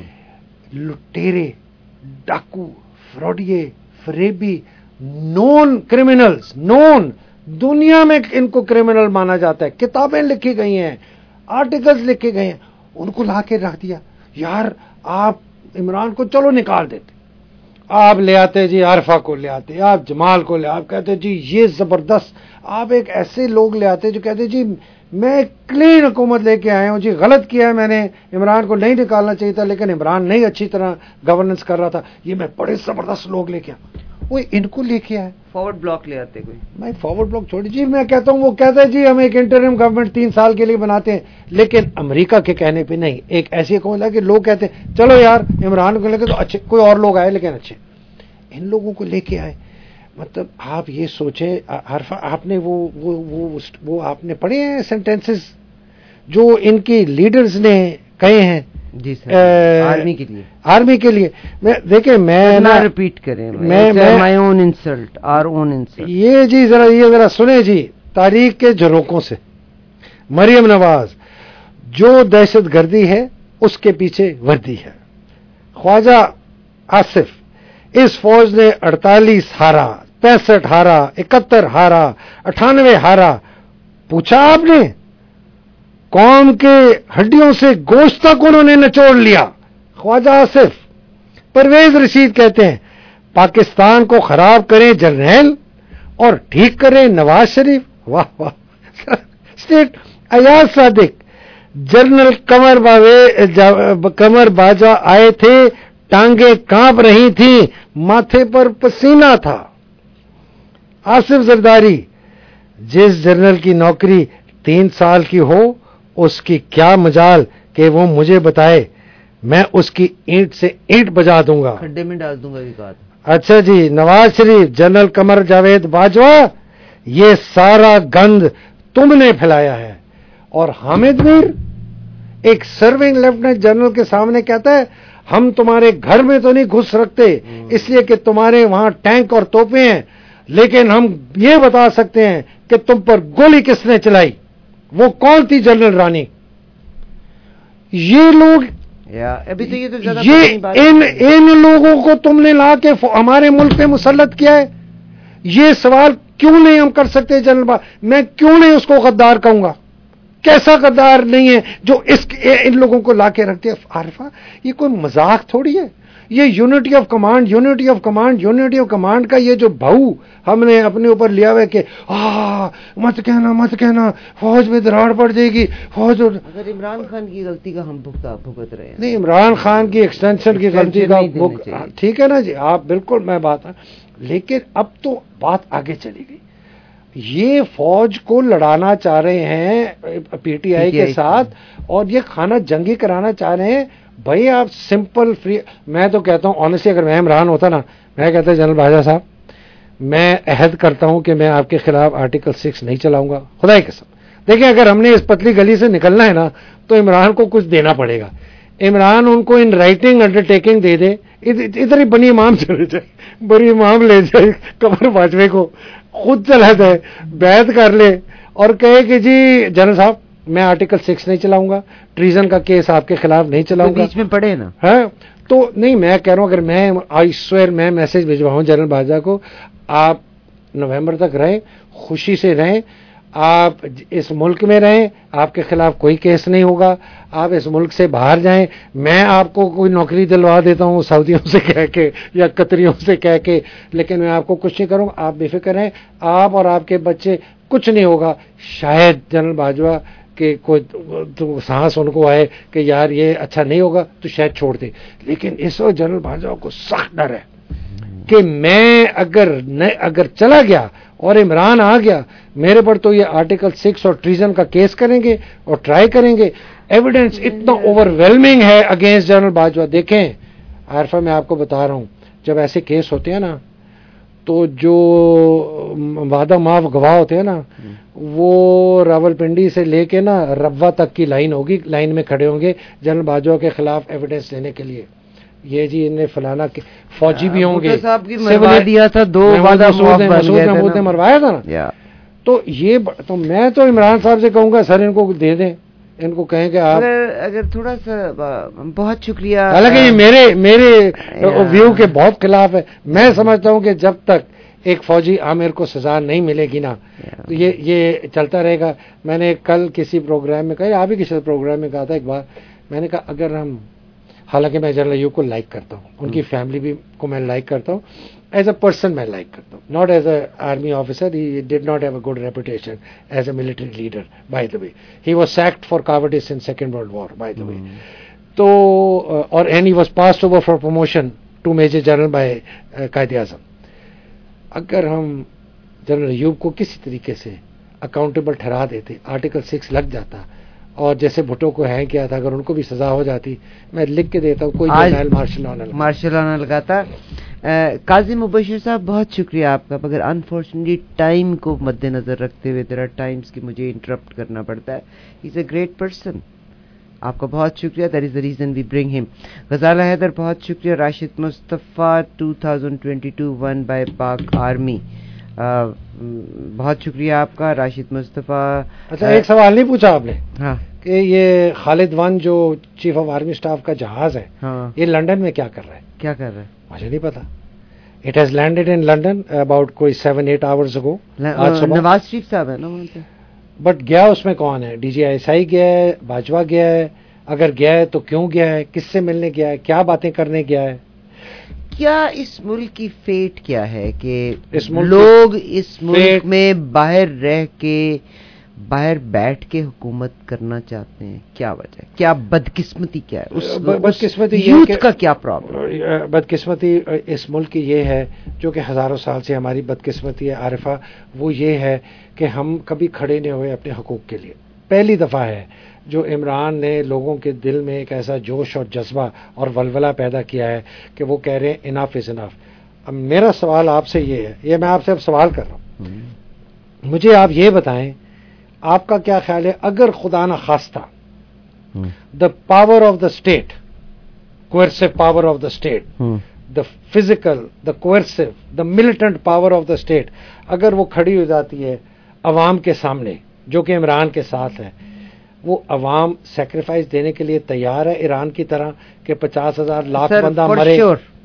لٹیرے، ڈاکو، فراڈیے، فریبی، نون کرمنلز، نون دنیا میں ان کو کرمنل مانا جاتا ہے، کتابیں لکھی گئی ہیں، آرٹیکلز لکھے گئے ہیں، ان کو لا کے رکھ دیا. یار آپ عمران کو چلو نکال دیتے، آپ لے آتے جی عارفہ کو لے آتے، آپ جمال کو لے، آپ کہتے جی یہ زبردست، آپ ایک ایسے لوگ لے آتے جو کہتے جی میں کلین حکومت لے کے آیا ہوں، جی غلط کیا ہے میں نے، عمران کو نہیں نکالنا چاہیے تھا لیکن عمران نہیں اچھی طرح گورننس کر رہا تھا، یہ میں بڑے زبردست لوگ لے کے آیا. وہ ان کو لے کے آئے، فارورڈ بلاک لے آتے کوئی. میں فارورڈ بلاک چھوڑی جی، میں کہتا ہوں وہ کہتا ہے جی ہم ایک انٹرم گورنمنٹ تین سال کے لیے بناتے ہیں، لیکن امریکہ کے کہنے پہ نہیں. ایک ایسی حکومت ہے کہ لوگ کہتے ہیں چلو یار عمران کو لے کے تو اچھے، کوئی اور لوگ آئے لیکن اچھے، ان لوگوں کو لے کے آئے. مطلب آپ یہ سوچیں، عارفہ آپ نے وہ وہ وہ وہ آپ نے پڑھے ہیں سینٹینسز جو ان کی لیڈرز نے کہے ہیں جی سر آرمی کے لیے، آرمی کے لیے. میں دیکھیں میں نہ ریپیٹ کریں، میں my own insult, or own insult. یہ جی ذرا یہ ذرا سنیں جی تاریخ کے جھروکوں سے. مریم نواز، جو دہشت گردی ہے اس کے پیچھے وردی ہے. خواجہ آصف، اس فوج نے اڑتالیس ہارا، پینسٹھ ہارا، اکہتر ہارا، اٹھانوے ہارا. پوچھا آپ نے؟ قوم کے ہڈیوں سے گوشت تک انہوں نے نچوڑ لیا. خواجہ آصف. پرویز رشید کہتے ہیں پاکستان کو خراب کریں جرنیل اور ٹھیک کریں نواز شریف. واہ واہ. اسٹیٹ ایاز صادق، جنرل قمر باوے قمر باجوہ آئے تھے، ٹانگیں کانپ رہی تھیں، ماتھے پر پسینہ تھا. آصف زرداری، جس جنرل کی نوکری تین سال کی ہو اس کی کیا مجال کہ وہ مجھے بتائے، میں اس کی اینٹ سے اینٹ بجا دوں گا، کھڈے میں ڈال دوں گا. یہ بات اچھا جی. نواز شریف، جنرل قمر جاوید باجوہ، یہ سارا گند تم نے پھیلایا ہے. اور حامد میر، ایک سرونگ لیفٹیننٹ جنرل کے سامنے کہتا ہے ہم تمہارے گھر میں تو نہیں گھس سکتے اس لیے کہ تمہارے وہاں ٹینک اور توپیں ہیں، لیکن ہم یہ بتا سکتے ہیں کہ تم پر گولی کس نے چلائی، وہ کون تھی جنرل رانی. یہ لوگ، ابھی تو یہ تو زیادہ یہ ان ان لوگوں کو تم نے لا کے ہمارے ملک پہ مسلط کیا ہے. یہ سوال کیوں نہیں ہم کر سکتے جنرل با میں کیوں نہیں اس کو غدار کہوں گا؟ کیسا غدار نہیں ہے جو اس ان لوگوں کو لا کے رکھتے ہیں. عارفہ یہ کوئی مذاق تھوڑی ہے. یہ unity of command, unity of command, unity of command کا یہ جو بھاؤ ہم نے اپنے اوپر لیا ہوا ہے کہ آ مت کہنا مت کہنا فوج میں دراڑ پڑ جائے گی فوج. اگر عمران خان کی غلطی کا ہم بھگتا بھگت رہے ہیں، نہیں عمران خان کی ایکسٹینشن کی غلطی کا ٹھیک ہے نا جی، آپ بالکل میں بات ہے، لیکن اب تو بات آگے چلی گئی. یہ فوج کو لڑانا چاہ رہے ہیں پی ٹی آئی کے ساتھ اور یہ کھانا جنگی کرانا چاہ رہے ہیں. بھائی آپ سمپل فری، میں تو کہتا ہوں آنیسٹلی اگر میں عمران ہوتا نا، میں کہتا جنرل باجوہ صاحب میں عہد کرتا ہوں کہ میں آپ کے خلاف آرٹیکل سکس نہیں چلاؤں گا، خدا کی قسم. دیکھیں اگر ہم نے اس پتلی گلی سے نکلنا ہے نا تو عمران کو کچھ دینا پڑے گا. عمران ان کو ان رائٹنگ انڈر ٹیکنگ دے دے، ادھر ہی بنی امام چلے جائے، بنی امام لے جائے قمر باجوہ کو، خود چلا جائے، بیعت کر لے اور کہے کہ جی جنرل صاحب میں آرٹیکل سکس نہیں چلاؤں گا، ٹریزن کا کیس آپ کے خلاف نہیں چلاؤں گا. بیچ میں پڑے نا ہے تو نہیں، میں کہہ رہا ہوں اگر میں آئی سوئر میں میسج بھجواؤں جنرل باجوہ کو، آپ نومبر تک رہیں، خوشی سے رہیں، آپ اس ملک میں رہیں، آپ کے خلاف کوئی کیس نہیں ہوگا، آپ اس ملک سے باہر جائیں، میں آپ کو کوئی نوکری دلوا دیتا ہوں سعودیوں سے کہہ کے یا قطریوں سے کہہ کے، لیکن میں آپ کو کچھ نہیں کروں گا، آپ بے فکر رہیں، آپ اور آپ کے بچے کچھ نہیں ہوگا. شاید جنرل باجوہ کہ کوئی تو سانس ان کو آئے کہ یار یہ اچھا نہیں ہوگا تو شاید چھوڑ دے، لیکن اس وقت جنرل باجوہ کو سخت ڈر ہے کہ میں اگر اگر چلا گیا اور عمران آ گیا میرے پر تو یہ آرٹیکل سکس اور ٹریزن کا کیس کریں گے اور ٹرائی کریں گے. ایویڈنس اتنا اوور ویلمنگ ہے اگینسٹ جنرل باجوہ. دیکھیں عارفہ میں آپ کو بتا رہا ہوں جب ایسے کیس ہوتے ہیں نا تو جو وعدہ معاف گواہ ہوتے ہیں نا وہ راولپنڈی سے لے کے نا روا تک کی لائن ہوگی, لائن میں کھڑے ہوں گے جنرل باجوہ کے خلاف ایویڈنس دینے کے لیے. یہ جی انہیں فلانا فوجی بھی ہوں گے, دیا تھا دو محمود نے مروایا تھا نا. تو یہ تو میں تو عمران صاحب سے کہوں گا سر ان کو دے دیں, ان کو کہیں کہ آپ اگر تھوڑا سا. بہت شکریہ. حالانکہ یہ میرے میرے ویو کے بہت خلاف ہے. میں سمجھتا ہوں کہ جب تک ایک فوجی عامر کو سزا نہیں ملے گی نا تو یہ یہ چلتا رہے گا. میں نے کل کسی پروگرام میں کہا, آپ ہی کسی پروگرام میں کہا تھا ایک بار, میں نے کہا اگر ہم, حالانکہ میں جنرل ایوب کو لائک کرتا ہوں, ان کی فیملی بھی کو میں لائک کرتا ہوں, ایز اے پرسن میں لائک کرتا ہوں, not as a army officer. He did not have a good reputation as a military leader by the way. He was sacked for cowardice in second world war by the way. تو اور and he was passed over for promotion to major general by Quaid Azam. اگر ہم general Ayub کو کسی طریقے سے accountable ٹھہرا دیتے, آرٹیکل سکس لگ جاتا, اور جیسے بھٹو کو ہینگ کیا تھا, اگر ان کو بھی سزا ہو جاتی, میں لکھ کے دیتا ہوں کوئی جرنیل مارشل لا نہ مارشل لا نہ لگاتا. قاضی مبشر صاحب بہت شکریہ آپ کا, مگر انفارچونیٹلی ٹائم کو مد نظر رکھتے ہوئے دیر آر ٹائمس کہ مجھے انٹرپٹ کرنا پڑتا ہے. He is a great person. آپ کا بہت شکریہ. That is the reason we برنگ ہم. غزالہ حیدر بہت شکریہ. Rashid Mustafa two thousand twenty two one by Pak army, بہت شکریہ آپ کا راشد مصطفیٰ. اچھا ایک سوال نہیں پوچھا آپ نے, ہاں, کہ یہ خالد ون جو چیف آف آرمی اسٹاف کا جہاز ہے, ہاں, یہ لنڈن میں کیا کر رہا ہے؟ کیا کر رہا ہے مجھے نہیں پتا. It has landed in London about کوئی seven eight hours ago. Nawaz شریف صاحب ہے نا وہاں پہ, بٹ گیا اس میں کون ہے؟ ڈی جی آئی ایس آئی گیا ہے, باجوہ گیا ہے, اگر گیا ہے تو کیوں گیا ہے, کس سے ملنے گیا ہے, کیا باتیں کرنے گیا ہے؟ کیا اس ملک کی فیٹ کیا ہے کہ لوگ اس ملک میں باہر رہ کے باہر بیٹھ کے حکومت کرنا چاہتے ہیں؟ کیا وجہ ہے؟ کیا بدقسمتی کیا ہے اس بدقسمتی یوتھ کا؟ کیا پرابلم؟ بدقسمتی اس ملک کی یہ ہے جو کہ ہزاروں سال سے ہماری بدقسمتی ہے عارفہ, وہ یہ ہے کہ ہم کبھی کھڑے نہیں ہوئے اپنے حقوق کے لیے. پہلی دفعہ ہے جو عمران نے لوگوں کے دل میں ایک ایسا جوش اور جذبہ اور ولولہ پیدا کیا ہے کہ وہ کہہ رہے ہیں انف از انف. اب میرا سوال آپ سے یہ ہے, یہ میں آپ سے اب سوال کر رہا ہوں, مجھے آپ یہ بتائیں آپ کا کیا خیال ہے اگر خدا نہ خواستہ the power of the state, coercive power of the state, the physical, the coercive, the militant power of the state اگر وہ کھڑی ہو جاتی ہے عوام کے سامنے جو کہ عمران کے ساتھ ہے, وہ عوام سیکریفائس دینے کے لیے تیار ہے ایران کی طرح کہ پچاس ہزار لاکھ بندہ مرے,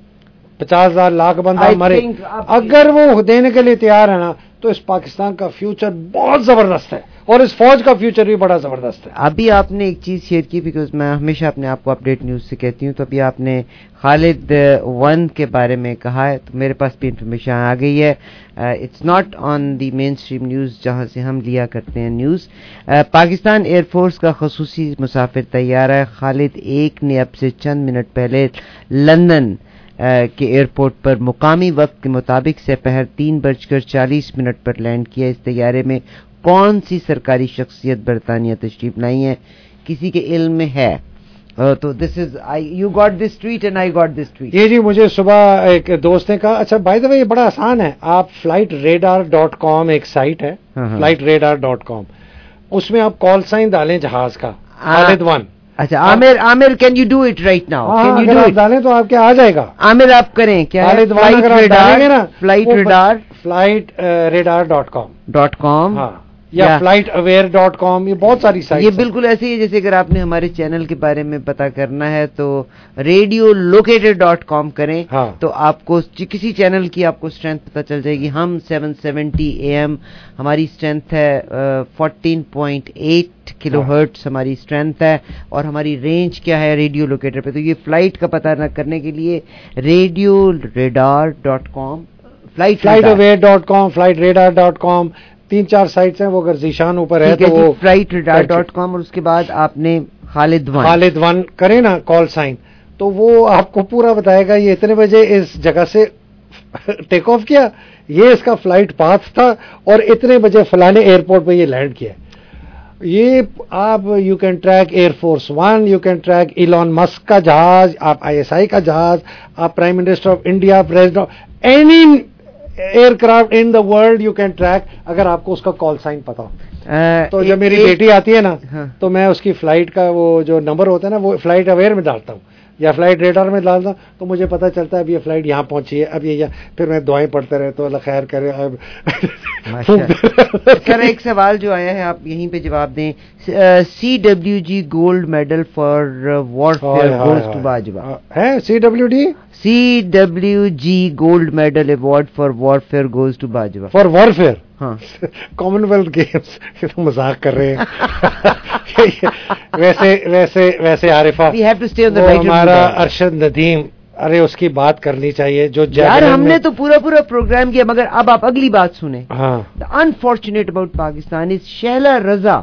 پچاس ہزار لاکھ بندہ مرے, اگر وہ دینے کے لیے تیار ہے نا تو اس پاکستان کا فیوچر بہت زبردست ہے اور اس فوج کا فیوچر بھی بڑا زبردست ہے. ابھی آپ نے ایک چیز شیئر کی, بیکاز میں ہمیشہ اپنے آپ کو اپڈیٹ نیوز سے کہتی ہوں, تو ابھی آپ نے خالد ون کے بارے میں کہا ہے تو میرے پاس بھی انفارمیشن آ گئی ہے. It's not on the mainstream news جہاں سے ہم لیا کرتے ہیں نیوز. پاکستان ایئر فورس کا خصوصی مسافر طیارہ خالد ایک نے اب سے چند منٹ پہلے لندن کے ایئرپورٹ پر مقامی وقت کے مطابق سپہر تین بج کر چالیس منٹ پر لینڈ کیا. اس طیارے میں کون سی سرکاری شخصیت برطانیہ تشریف لائی ہیں کسی کے علم میں ہے؟ تو this is you got this tweet and I got this tweet. یہ جی مجھے صبح ایک دوست نے کہا, اچھا بائی دا وے یہ بڑا آسان ہے, آپ فلائٹ ریڈار ڈاٹ کام ایک سائٹ ہے, فلائٹ ریڈار ڈاٹ کام, اس میں آپ کال سائن ڈالیں جہاز کا خالد ون. اچھا Aamir, Aamir can you do it right now? Can you do it? ڈالیں تو آپ کے آ جائے گا. عامر آپ کریں کیا؟ فلائٹ ریڈار نا, flight radar flight radar dot com dot com ہاں, یا فلائٹ اویئر ڈاٹ کام, یہ بہت ساری سائٹ. یہ بالکل ایسے ہی جیسے اگر آپ نے ہمارے چینل کے بارے میں پتا کرنا ہے تو ریڈیو لوکیٹر ڈاٹ کام کریں, تو آپ کو کسی چینل کی آپ کو اسٹرینتھ پتہ چل جائے گی. ہم سیون سیونٹی اے ایم ہماری اسٹرینتھ ہے, fourteen point eight kilohertz ہماری اسٹرینتھ ہے, اور ہماری رینج کیا ہے ریڈیو لوکیٹر پہ. تو یہ فلائٹ کا پتہ نہ کرنے کے لیے radio radar dot com, flight flight aware dot com, flight radar dot com, تین چار سائٹس ہیں, وہ اگر ذیشان اوپر ہے تو وہ فلائٹ ریڈار ڈاٹ کام, اور اس کے بعد آپ نے خالد ون خالد ون کریں نا کال سائن, تو وہ آپ کو پورا بتائے گا یہ اتنے بجے اس جگہ سے ٹیک آف کیا, یہ اس کا فلائٹ پاتھ تھا, اور اتنے بجے فلانے ایئرپورٹ پہ یہ لینڈ کیا. یہ آپ you can track Air Force One, you can track Elon Musk کا جہاز, آپ آئی ایس آئی کا جہاز, آپ prime minister of India, president any aircraft in the world you can track, اگر آپ کو اس کا کال سائن پتا ہو. تو جب میری بیٹی آتی ہے نا تو میں اس کی فلائٹ کا وہ جو نمبر ہوتا ہے نا وہ فلائٹ اویئر میں ڈالتا ہوں یا فلائٹ ریڈار میں ڈالتا ہوں, تو مجھے پتا چلتا ہے اب یہ فلائٹ یہاں پہنچی ہے, اب یہ پھر میں دعائیں پڑھتا رہتا ہوں اللہ خیر کرے. اب سر ایک سوال جو آیا ہے آپ یہیں پہ جواب دیں. C W G gold medal for warfare goes to Bajwa ہے. C W D C W G gold medal award for warfare goes to Bajwa. For warfare ہاں کامن ویلتھ گیمز, یہ تو مذاق کر رہے ہیں. ویسے ویسے ویسے عارفہ ہمارا ارشد ندیم, ارے اس کی بات کرنی چاہیے جو یار ہم نے تو پورا پورا پروگرام کیا, مگر اب آپ اگلی بات سنیں. ہاں unfortunate about Pakistan is Shehla Raza.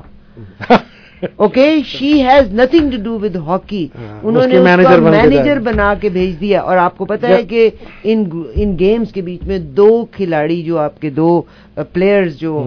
Okay, she has nothing to do with hockey. انہوں نے مینیجر بنا کے بھیج دیا, اور آپ کو پتا ہے کہ ان ان گیمز کے بیچ میں دو کھلاڑی جو آپ کے دو پلیئرز جو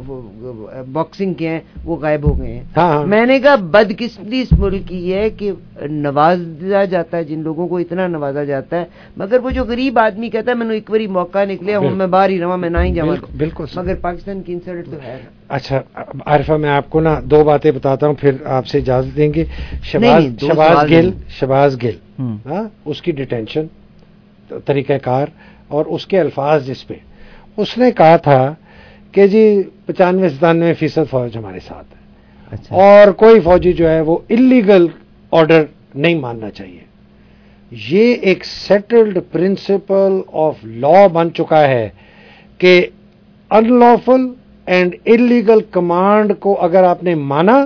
باکسنگ کے ہیں وہ غائب ہو گئے ہیں. میں نے کہا بدقسمتی اس ملک کی ہے کہ نوازا جاتا ہے جن لوگوں کو اتنا نوازا جاتا ہے, مگر وہ جو غریب آدمی کہتا ہے میں نے ایک باری موقع نکلے ہوں میں باہر ہی رہا میں نہ ہی جاؤں. بالکل, مگر پاکستان کی انسلٹ تو ہے. اچھا عارفہ میں آپ کو نا دو باتیں بتاتا ہوں پھر آپ سے اجازت دیں گے. شہباز شہباز گل شہباز گل ہاں اس کی ڈیٹینشن طریقہ کار اور اس کے الفاظ جس پہ اس نے کہا تھا کہ جی پچانوے ستانوے فیصد فوج ہمارے ساتھ ہے. اچھا. اور کوئی فوجی جو ہے وہ انلیگل آرڈر نہیں ماننا چاہیے. یہ ایک سیٹلڈ پرنسپل آف لا بن چکا ہے کہ unlawful and illegal command کو اگر آپ نے مانا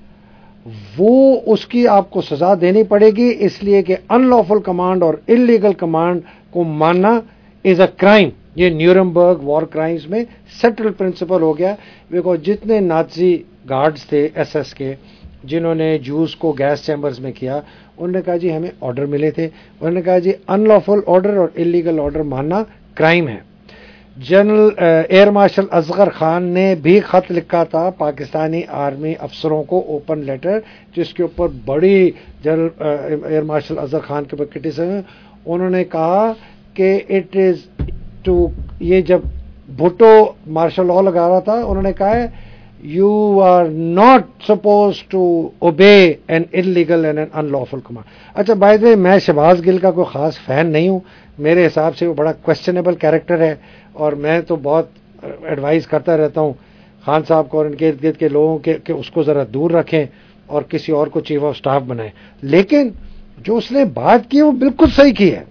وہ اس کی آپ کو سزا دینی پڑے گی, اس لیے کہ ان لافل کمانڈ اور انلیگل کمانڈ کو ماننا از اے کرائم. یہ نیورمبرگ وار کرائمز میں سیٹل پرنسپل ہو گیا. بیکاز جتنے نازی گارڈز تھے ایس ایس کے جنہوں نے جوس کو گیس چیمبرز میں کیا, انہوں نے کہا جی ہمیں آرڈر ملے تھے, انہوں نے کہا جی ان لافل آرڈر اور انلیگل آرڈر ماننا کرائم ہے. General air marshal Asghar Khan نے بھی خط لکھا تھا پاکستانی آرمی افسروں کو, اوپن لیٹر, جس کے اوپر بڑی general air marshal Asghar Khan کے اوپر کرٹیسزم ہے. انہوں نے کہا کہ اٹ از ٹو, یہ جب بھٹو مارشل لا لگا رہا تھا انہوں نے کہا ہے you are not suppose to obey an illegal and an unlawful command. اچھا بائی دا وے میں شہباز گل کا کوئی خاص فین نہیں ہوں, میرے حساب سے وہ بڑا کوشچنیبل کیریکٹر ہے, اور میں تو بہت ایڈوائز کرتا رہتا ہوں خان صاحب کو اور ان کے ارد گرد کے لوگوں کے کہ اس کو ذرا دور رکھیں اور کسی اور کو چیف آف سٹاف بنائیں. لیکن جو اس نے بات کی وہ بالکل صحیح کی ہے.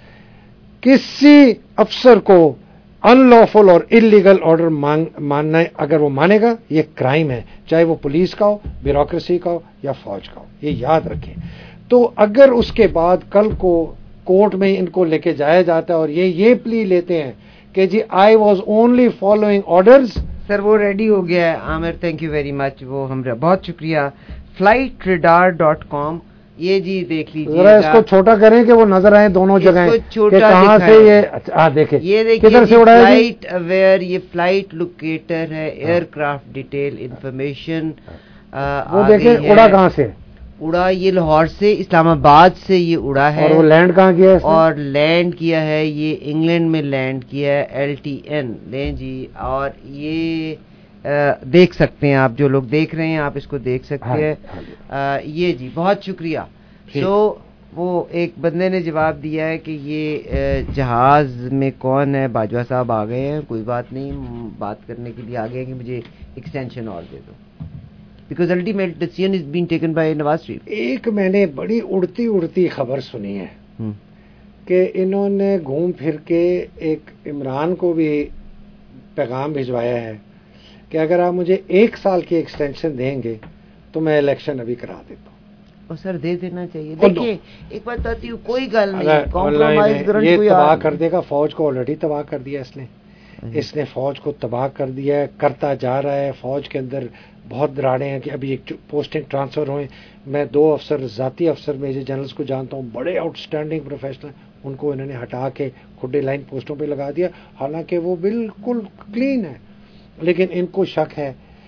کسی افسر کو ان لافل اور انلیگل آرڈر ماننا اگر وہ مانے گا یہ کرائم ہے, چاہے وہ پولیس کا ہو, بیوروکریسی کا ہو یا فوج کا ہو, یہ یاد رکھیں. تو اگر اس کے بعد کل کو کورٹ میں ان کو لے کے جایا جاتا ہے اور یہ یہ پلی لیتے ہیں کہ جی I was only following orders. Sir وہ ریڈی ہو گیا ہے Aamir, thank you very much, وہ ہم بہت شکریہ. فلائٹ ریڈار ڈاٹ کام, یہ جی دیکھ لیجیے ذرا اس کو چھوٹا کریں کہ وہ نظر آئے دونوں جگہیں کہ کہاں سے یہ. ہاں دیکھیں یہ دیکھیے کدھر سے اڑایا, فلائٹ اویئر, یہ فلائٹ لوکیٹر ہے, ایئر کرافٹ ڈیٹیل انفارمیشن. وہ دیکھیں اڑا کہاں سے, اڑا یہ لاہور سے, اسلام آباد سے یہ اڑا ہے. اور وہ لینڈ کہاں کیا ہے, اور لینڈ کیا ہے یہ انگلینڈ میں لینڈ کیا ہے, ایل ٹی این لیں جی. اور یہ دیکھ سکتے ہیں آپ, جو لوگ دیکھ رہے ہیں آپ اس کو دیکھ سکتے ہیں. یہ جی بہت شکریہ. سو وہ ایک بندے نے جواب دیا ہے کہ یہ جہاز میں کون ہے, باجوہ صاحب آ گئے ہیں, کوئی بات نہیں, بات کرنے کے لیے آ گئے ہیں کہ مجھے ایکسٹینشن اور دے دو, because ultimate decision is been taken by Nawaz Sharif. ایک میں نے بڑی اڑتی اڑتی خبر سنی ہے کہ انہوں نے گھوم پھر کے ایک عمران کو بھی پیغام بھجوایا ہے کہ اگر آپ مجھے ایک سال کی ایکسٹینشن دیں گے تو میں الیکشن ابھی کرا دیتا ہوں. اور سر دے دینا چاہیے. دیکھیے ایک بات بتاتی ہوں, کوئی گل نہیں, کمپرومائز کرنے یہ تباہ کر دے گا. فوج کو آلریڈی تباہ کر دیا اس نے, اس نے فوج کو تباہ کر دیا ہے, کرتا جا رہا ہے. فوج کے اندر بہت دراڑے ہیں کہ ابھی ایک پوسٹنگ ٹرانسفر ہوئے. میں دو افسر, ذاتی افسر میجر جنرلز کو جانتا ہوں, بڑے آؤٹ اسٹینڈنگ پروفیشنل, ان کو انہوں نے ہٹا کے کھڈے لائن پوسٹوں پہ لگا دیا, حالانکہ وہ بالکل کلین ہے. لیکن ان کو شک ہے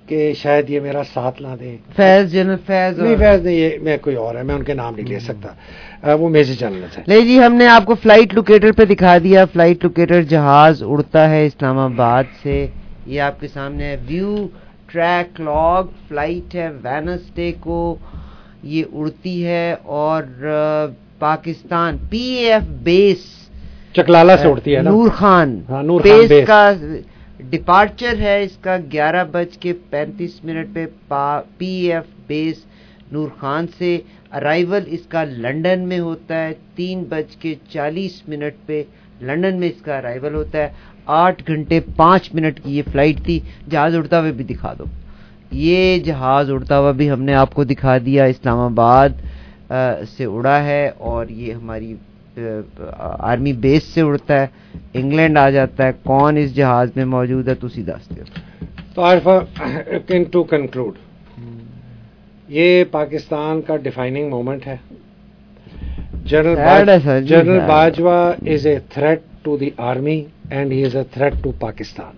کہ شاید یہ میرا ساتھ نہ دیں. فیض جنرل فیض نہیں فیض نہیں, یہ میں کوئی اور ہے, میں ان کے نام نہیں لے سکتا, وہ میجر جنرل ہے. نہیں جی, ہم نے آپ کو فلائٹ لوکیٹر پہ دکھا دیا. فلائٹ لوکیٹر جہاز اڑتا ہے اسلام آباد سے, یہ آپ کے سامنے ہے. ویو ٹریک لاگ فلائٹ ہے وینسڈے کو, یہ اڑتی ہے اور پاکستان پی ایف بیس چکلالہ سے اڑتی ہے, نور خان بیس کا ڈپارچر ہے اس کا گیارہ بج کے پینتیس منٹ پہ پی ایف بیس نور خان سے. ارائیول اس کا لنڈن میں ہوتا ہے تین بج کے چالیس منٹ پہ, لنڈن میں اس کا ارائیول ہوتا ہے. آٹھ گھنٹے پانچ منٹ کی یہ فلائٹ تھی. جہاز اڑتا ہوا بھی دکھا دو, یہ جہاز اڑتا ہوا بھی ہم نے آپ کو دکھا دیا. اسلام آباد سے اڑا ہے اور یہ ہماری آرمی بیس سے اڑتا ہے, انگلینڈ آ جاتا ہے. کون اس جہاز میں موجود ہے تو سیدھا دستے ہو. تو عارفہ, ٹو کنکلوڈ, یہ پاکستان کا ڈیفائننگ مومنٹ ہے. General general Bajwa is a threat to the army and he is a threat to Pakistan.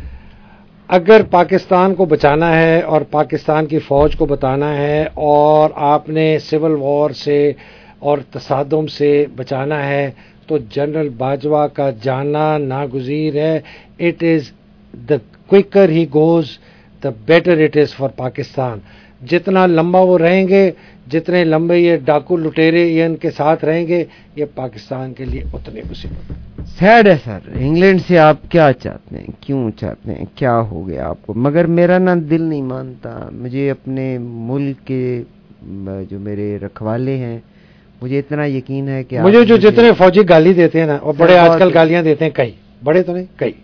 اگر پاکستان کو بچانا ہے اور پاکستان کی فوج کو بتانا ہے اور آپ نے سول وار سے اور تصادم سے بچانا ہے تو جنرل باجوہ کا جانا ناگزیر ہے. It is the quicker he goes the better it is for Pakistan. جتنا لمبا وہ رہیں گے, جتنے لمبے یہ ڈاکو لٹیرے یہ ان کے ساتھ رہیں گے, یہ پاکستان کے لیے اتنے مصیبت. سیڈ ہے سر, انگلینڈ سے آپ کیا چاہتے ہیں, کیوں چاہتے ہیں, کیا ہو گیا آپ کو؟ مگر میرا نا دل نہیں مانتا. مجھے اپنے ملک کے جو میرے رکھوالے ہیں مجھے اتنا یقین ہے کہ مجھے جو جتنے فوجی گالی دیتے ہیں نا, اور بڑے آج کل گالیاں دیتے ہیں, کئی بڑے تو نہیں کئی,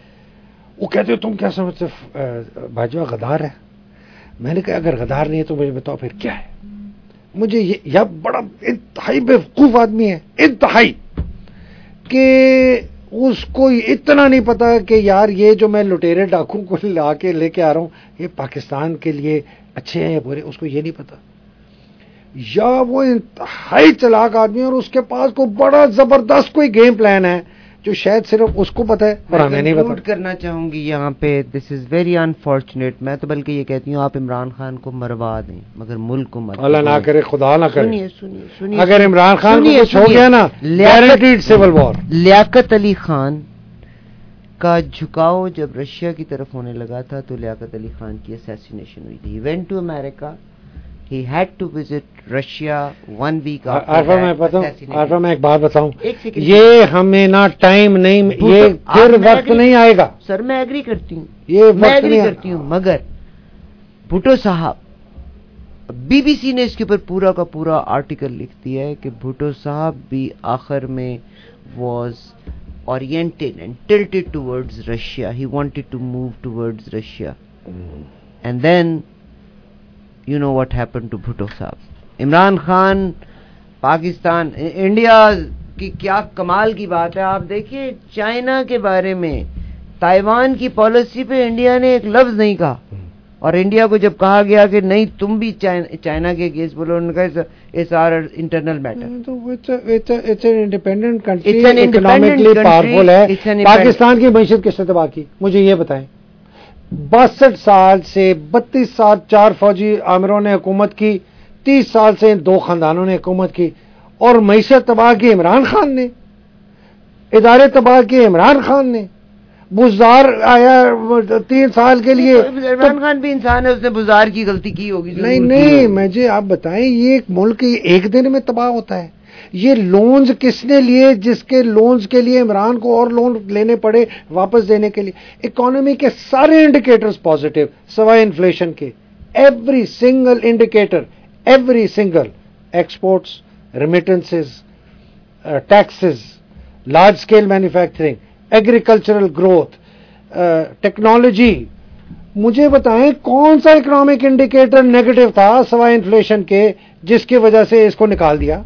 وہ کہتے ہو تم کیا سمجھتے باجوہ غدار ہے. میں نے کہا اگر غدار نہیں ہے تو مجھے بتاؤ پھر کیا ہے. مجھے یہ یا بڑا انتہائی بیوقوف آدمی ہے, انتہائی, کہ اس کو اتنا نہیں پتا کہ یار یہ جو میں لٹیرے ڈاکوں کو لا کے لے کے آ رہا ہوں یہ پاکستان کے لیے اچھے ہیں یا برے, اس کو یہ نہیں پتا. یا وہ انتہائی چلاک آدمی ہے اور اس کے پاس کوئی بڑا زبردست کوئی گیم پلان ہے جو شاید صرف اس کو پتا ہے اور ہمیں نہیں پتا. کرنا چاہوں گی یہاں پہ, دس از ویری انفارچونیٹ. میں تو بلکہ یہ کہتی ہوں آپ عمران خان کو مروا دیں مگر ملک کو مت. اللہ نہ کرے, خدا نہ کرے. سنیے سنیے سنیے, اگر عمران خان کو کچھ ہو گیا نا, guaranteed civil war. Liaquat Ali Khan کا جھکاؤ جب رشیا کی طرف ہونے لگا تھا تو لیاقت علی خان کی اسیسینیشن ہوئی تھی. He went to America, he had to visit Russia one week after. Arifa میں بتاؤں, عارفہ میں ایک بات بتاؤں, یہ ہمیں نا ٹائم نہیں, یہ پھر وقت نہیں آئے گا. سر میں ایگری کرتی ہوں, یہ میں ایگری کرتی ہوں, مگر بھٹو صاحب, بی بی سی نے اس کے اوپر پورا کا پورا آرٹیکل لکھ دیا ہے کہ بھٹو صاحب بھی آخر میں was oriented and tilted towards Russia. He wanted to move towards Russia. And then you know what happened to Bhutto صاحب. عمران خان پاکستان, انڈیا کی کیا کمال کی بات ہے. آپ دیکھیے چائنا کے بارے میں, تائیوان کی پالیسی پہ انڈیا نے ایک لفظ نہیں کہا, اور انڈیا کو جب کہا گیا کہ نہیں تم بھی چائنا کے اگینسٹ بولو, انہوں نے کہا it's our internal matter. It's an independent country, economically powerful ہے. پاکستان کی معیشت کس نے تباہ کی مجھے یہ بتائیں. باسٹھ سال سے بتیس سال چار فوجی عامروں نے حکومت کی, تیس سال سے دو خاندانوں نے حکومت کی, اور معیشت تباہ کی عمران خان نے, ادارے تباہ کیے عمران خان نے. بزدار آیا تین سال کے لیے. عمران خان بھی انسان ہے, اس نے بزدار کی غلطی کی ہوگی. نہیں نہیں, مجھے آپ بتائیں, یہ ایک ملک ایک دن میں تباہ ہوتا ہے. یہ لونز کس نے لیے جس کے لونز کے لیے عمران کو اور لون لینے پڑے واپس دینے کے لیے. اکانومی کے سارے انڈیکیٹرز پازیٹیو سوائے انفلیشن کے. Every single indicator, every single, exports, remittances, taxes, large scale manufacturing, agricultural growth, technology. مجھے بتائیں کون سا اکنامک انڈیکیٹر نیگیٹو تھا سوائے انفلیشن کے جس کی وجہ سے اس کو نکال دیا.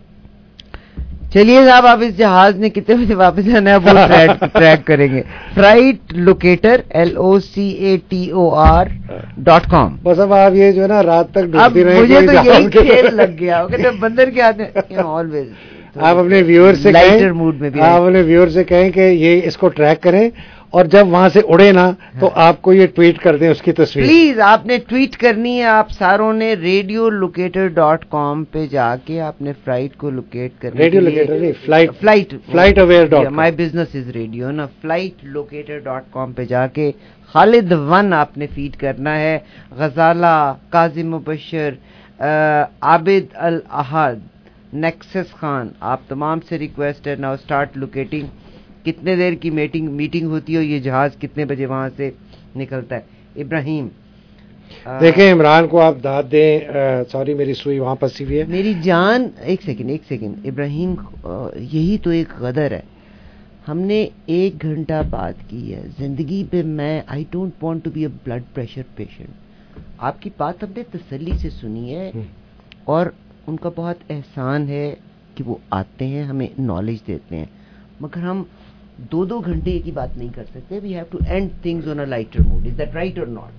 چلیے صاحب, آپ اس جہاز نے کتنے بجے واپس جانا ہے وہ ٹریک کریں گے. Flight locator L O C A T O R dot com. بس اب آپ یہ جو ہے نا رات تک ڈھونڈتی رہیں. مجھے تو یہی کھیل لگ گیا کہ بندر کے آتے ہیں آپ اپنے ویور سے کہیں, آپ اپنے ویور سے کہیں کہ یہ اس کو ٹریک کریں اور جب وہاں سے اڑے نا تو آپ کو یہ ٹویٹ کر دیں اس کی تصویر. پلیز آپ نے ٹویٹ کرنی ہے. آپ ساروں نے ریڈیو لوکیٹر ڈاٹ کام پہ جا کے آپ نے فلائٹ کو لوکیٹ کرنا. ریڈیو لوکیٹر نہیں, flight flight flight aware dot com. My business is radio نا. فلائٹ لوکیٹر ڈاٹ کام پہ جا کے خالد ون آپ نے فیڈ کرنا ہے. غزالہ, کاظم مبشر, عابد الاحد, نیکسس خان, آپ تمام سے ریکویسٹ ہے ناؤ اسٹارٹ لوکیٹنگ. کتنے دیر کی میٹنگ میٹنگ ہوتی ہے, یہ جہاز کتنے بجے وہاں سے نکلتا ہے. ابراہیم دیکھیں عمران کو آپ داد دیں. سوری میری سوئی وہاں پھنسی ہوئی ہے. میری جان ایک سیکنڈ ایک سیکنڈ ابراہیم, یہی تو ایک غدر ہے. ہم نے ایک گھنٹہ بات کی ہے زندگی پہ. میں I don't want to be a blood pressure patient. آپ کی بات ہم نے تسلی سے سنی ہے اور ان کا بہت احسان ہے کہ وہ آتے ہیں ہمیں نالج دیتے ہیں, مگر ہم دو دو گھنٹے کی بات نہیں کر سکتے. We have to end things on a lighter mode. Is that right or not?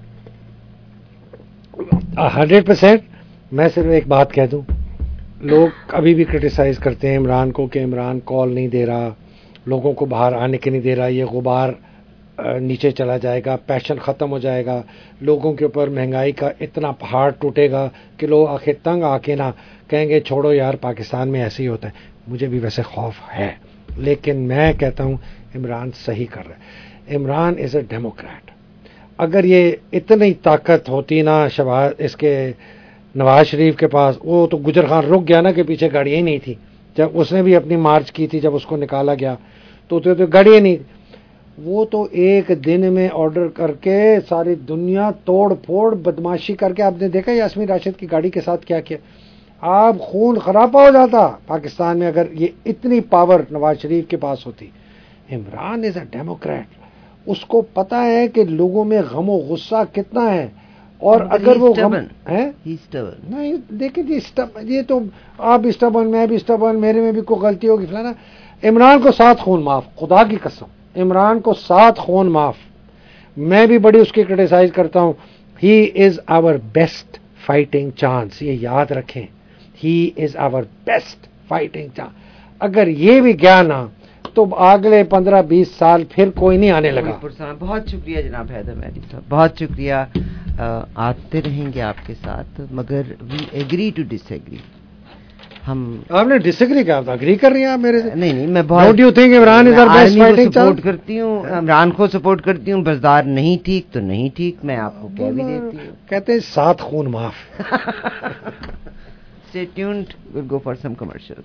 Hundred percent. میں صرف ایک بات کہہ دوں, لوگ ابھی بھی کرٹیسائز کرتے ہیں عمران کو کہ عمران کال نہیں دے رہا, لوگوں کو باہر آنے کے نہیں دے رہا, یہ غبار نیچے چلا جائے گا, پیشن ختم ہو جائے گا, لوگوں کے اوپر مہنگائی کا اتنا پہاڑ ٹوٹے گا کہ لوگ آخر تنگ آ کے نہ کہیں گے چھوڑو یار پاکستان میں ایسے ہی ہوتا ہے. مجھے بھی ویسے خوف ہے, لیکن میں کہتا ہوں عمران صحیح کر رہا ہے. Imran is a democrat. اگر یہ اتنی طاقت ہوتی نا شباز اس کے نواز شریف کے پاس, وہ تو گجر خان رک گیا نا کہ پیچھے گاڑیاں ہی نہیں تھی. جب اس نے بھی اپنی مارچ کی تھی, جب اس کو نکالا گیا تو تو گاڑیاں نہیں. وہ تو ایک دن میں آرڈر کر کے ساری دنیا توڑ پھوڑ بدماشی کر کے, آپ نے دیکھا یاسمین راشد کی گاڑی کے ساتھ کیا کیا. آپ خون خرابہ ہو جاتا پاکستان میں اگر یہ اتنی پاور نواز شریف کے پاس ہوتی. Imran is a Democrat. اس کو پتا ہے کہ لوگوں میں غم و غصہ کتنا ہے, اور اگر وہ غم ہے نہیں دیکھیں جی یہ تو آپ اسٹبن, میں بھی اسٹبن, میرے میں بھی کوئی غلطی ہوگی فلانا. عمران کو سات خون معاف, خدا کی قسم عمران کو سات خون معاف. میں بھی بڑی اس کی کرٹیسائز کرتا ہوں. He is our best fighting chance, یہ یاد رکھیں. He is our best fighting chance. اگر یہ بھی گیا نا تو اگلے پندرہ بیس سال پھر کوئی نہیں آنے لگا. بہت شکریہ جناب حیدر مہدی صاحب, بہت شکریہ. آتے رہیں گے آپ کے ساتھ, مگر we agree to disagree. ہم آپ نے ڈس ایگری کیا تھا, اگری کر رہی ہیں آپ میرے سے؟ نہیں نہیں, میں بہت don't you think Imran is our best fighting chance? Support کرتی ہوں عمران کو, سپورٹ کرتی ہوں. بزدار نہیں ٹھیک تو نہیں ٹھیک, میں آپ کو کہہ بھی دیتی ہوں. کہتے ہیں سات خون معاف. Stay tuned, we'll go for some commercials.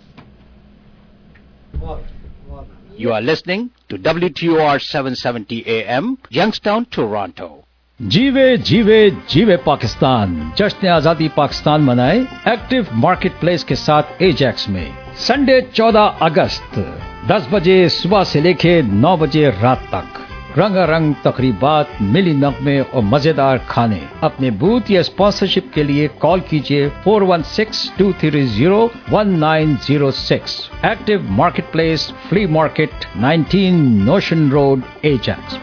You are listening to W T O R seven seventy A M, Youngstown, Toronto. جیوے جیوے جیوے پاکستان. جشن آزادی پاکستان منائے ایکٹیو مارکیٹ پلیس کے ساتھ ایجیکس میں سنڈے چودہ اگست دس بجے صبح سے لے کے نو بجے رات تک. رنگا رنگ تقریبات, ملی نغمے اور مزیدار کھانے. اپنے بوتھ یا اسپانسرشپ کے لیے کال کیجیے four one six two three zero one nine zero six. Active marketplace, flea market, nineteen Notion road, Ajax.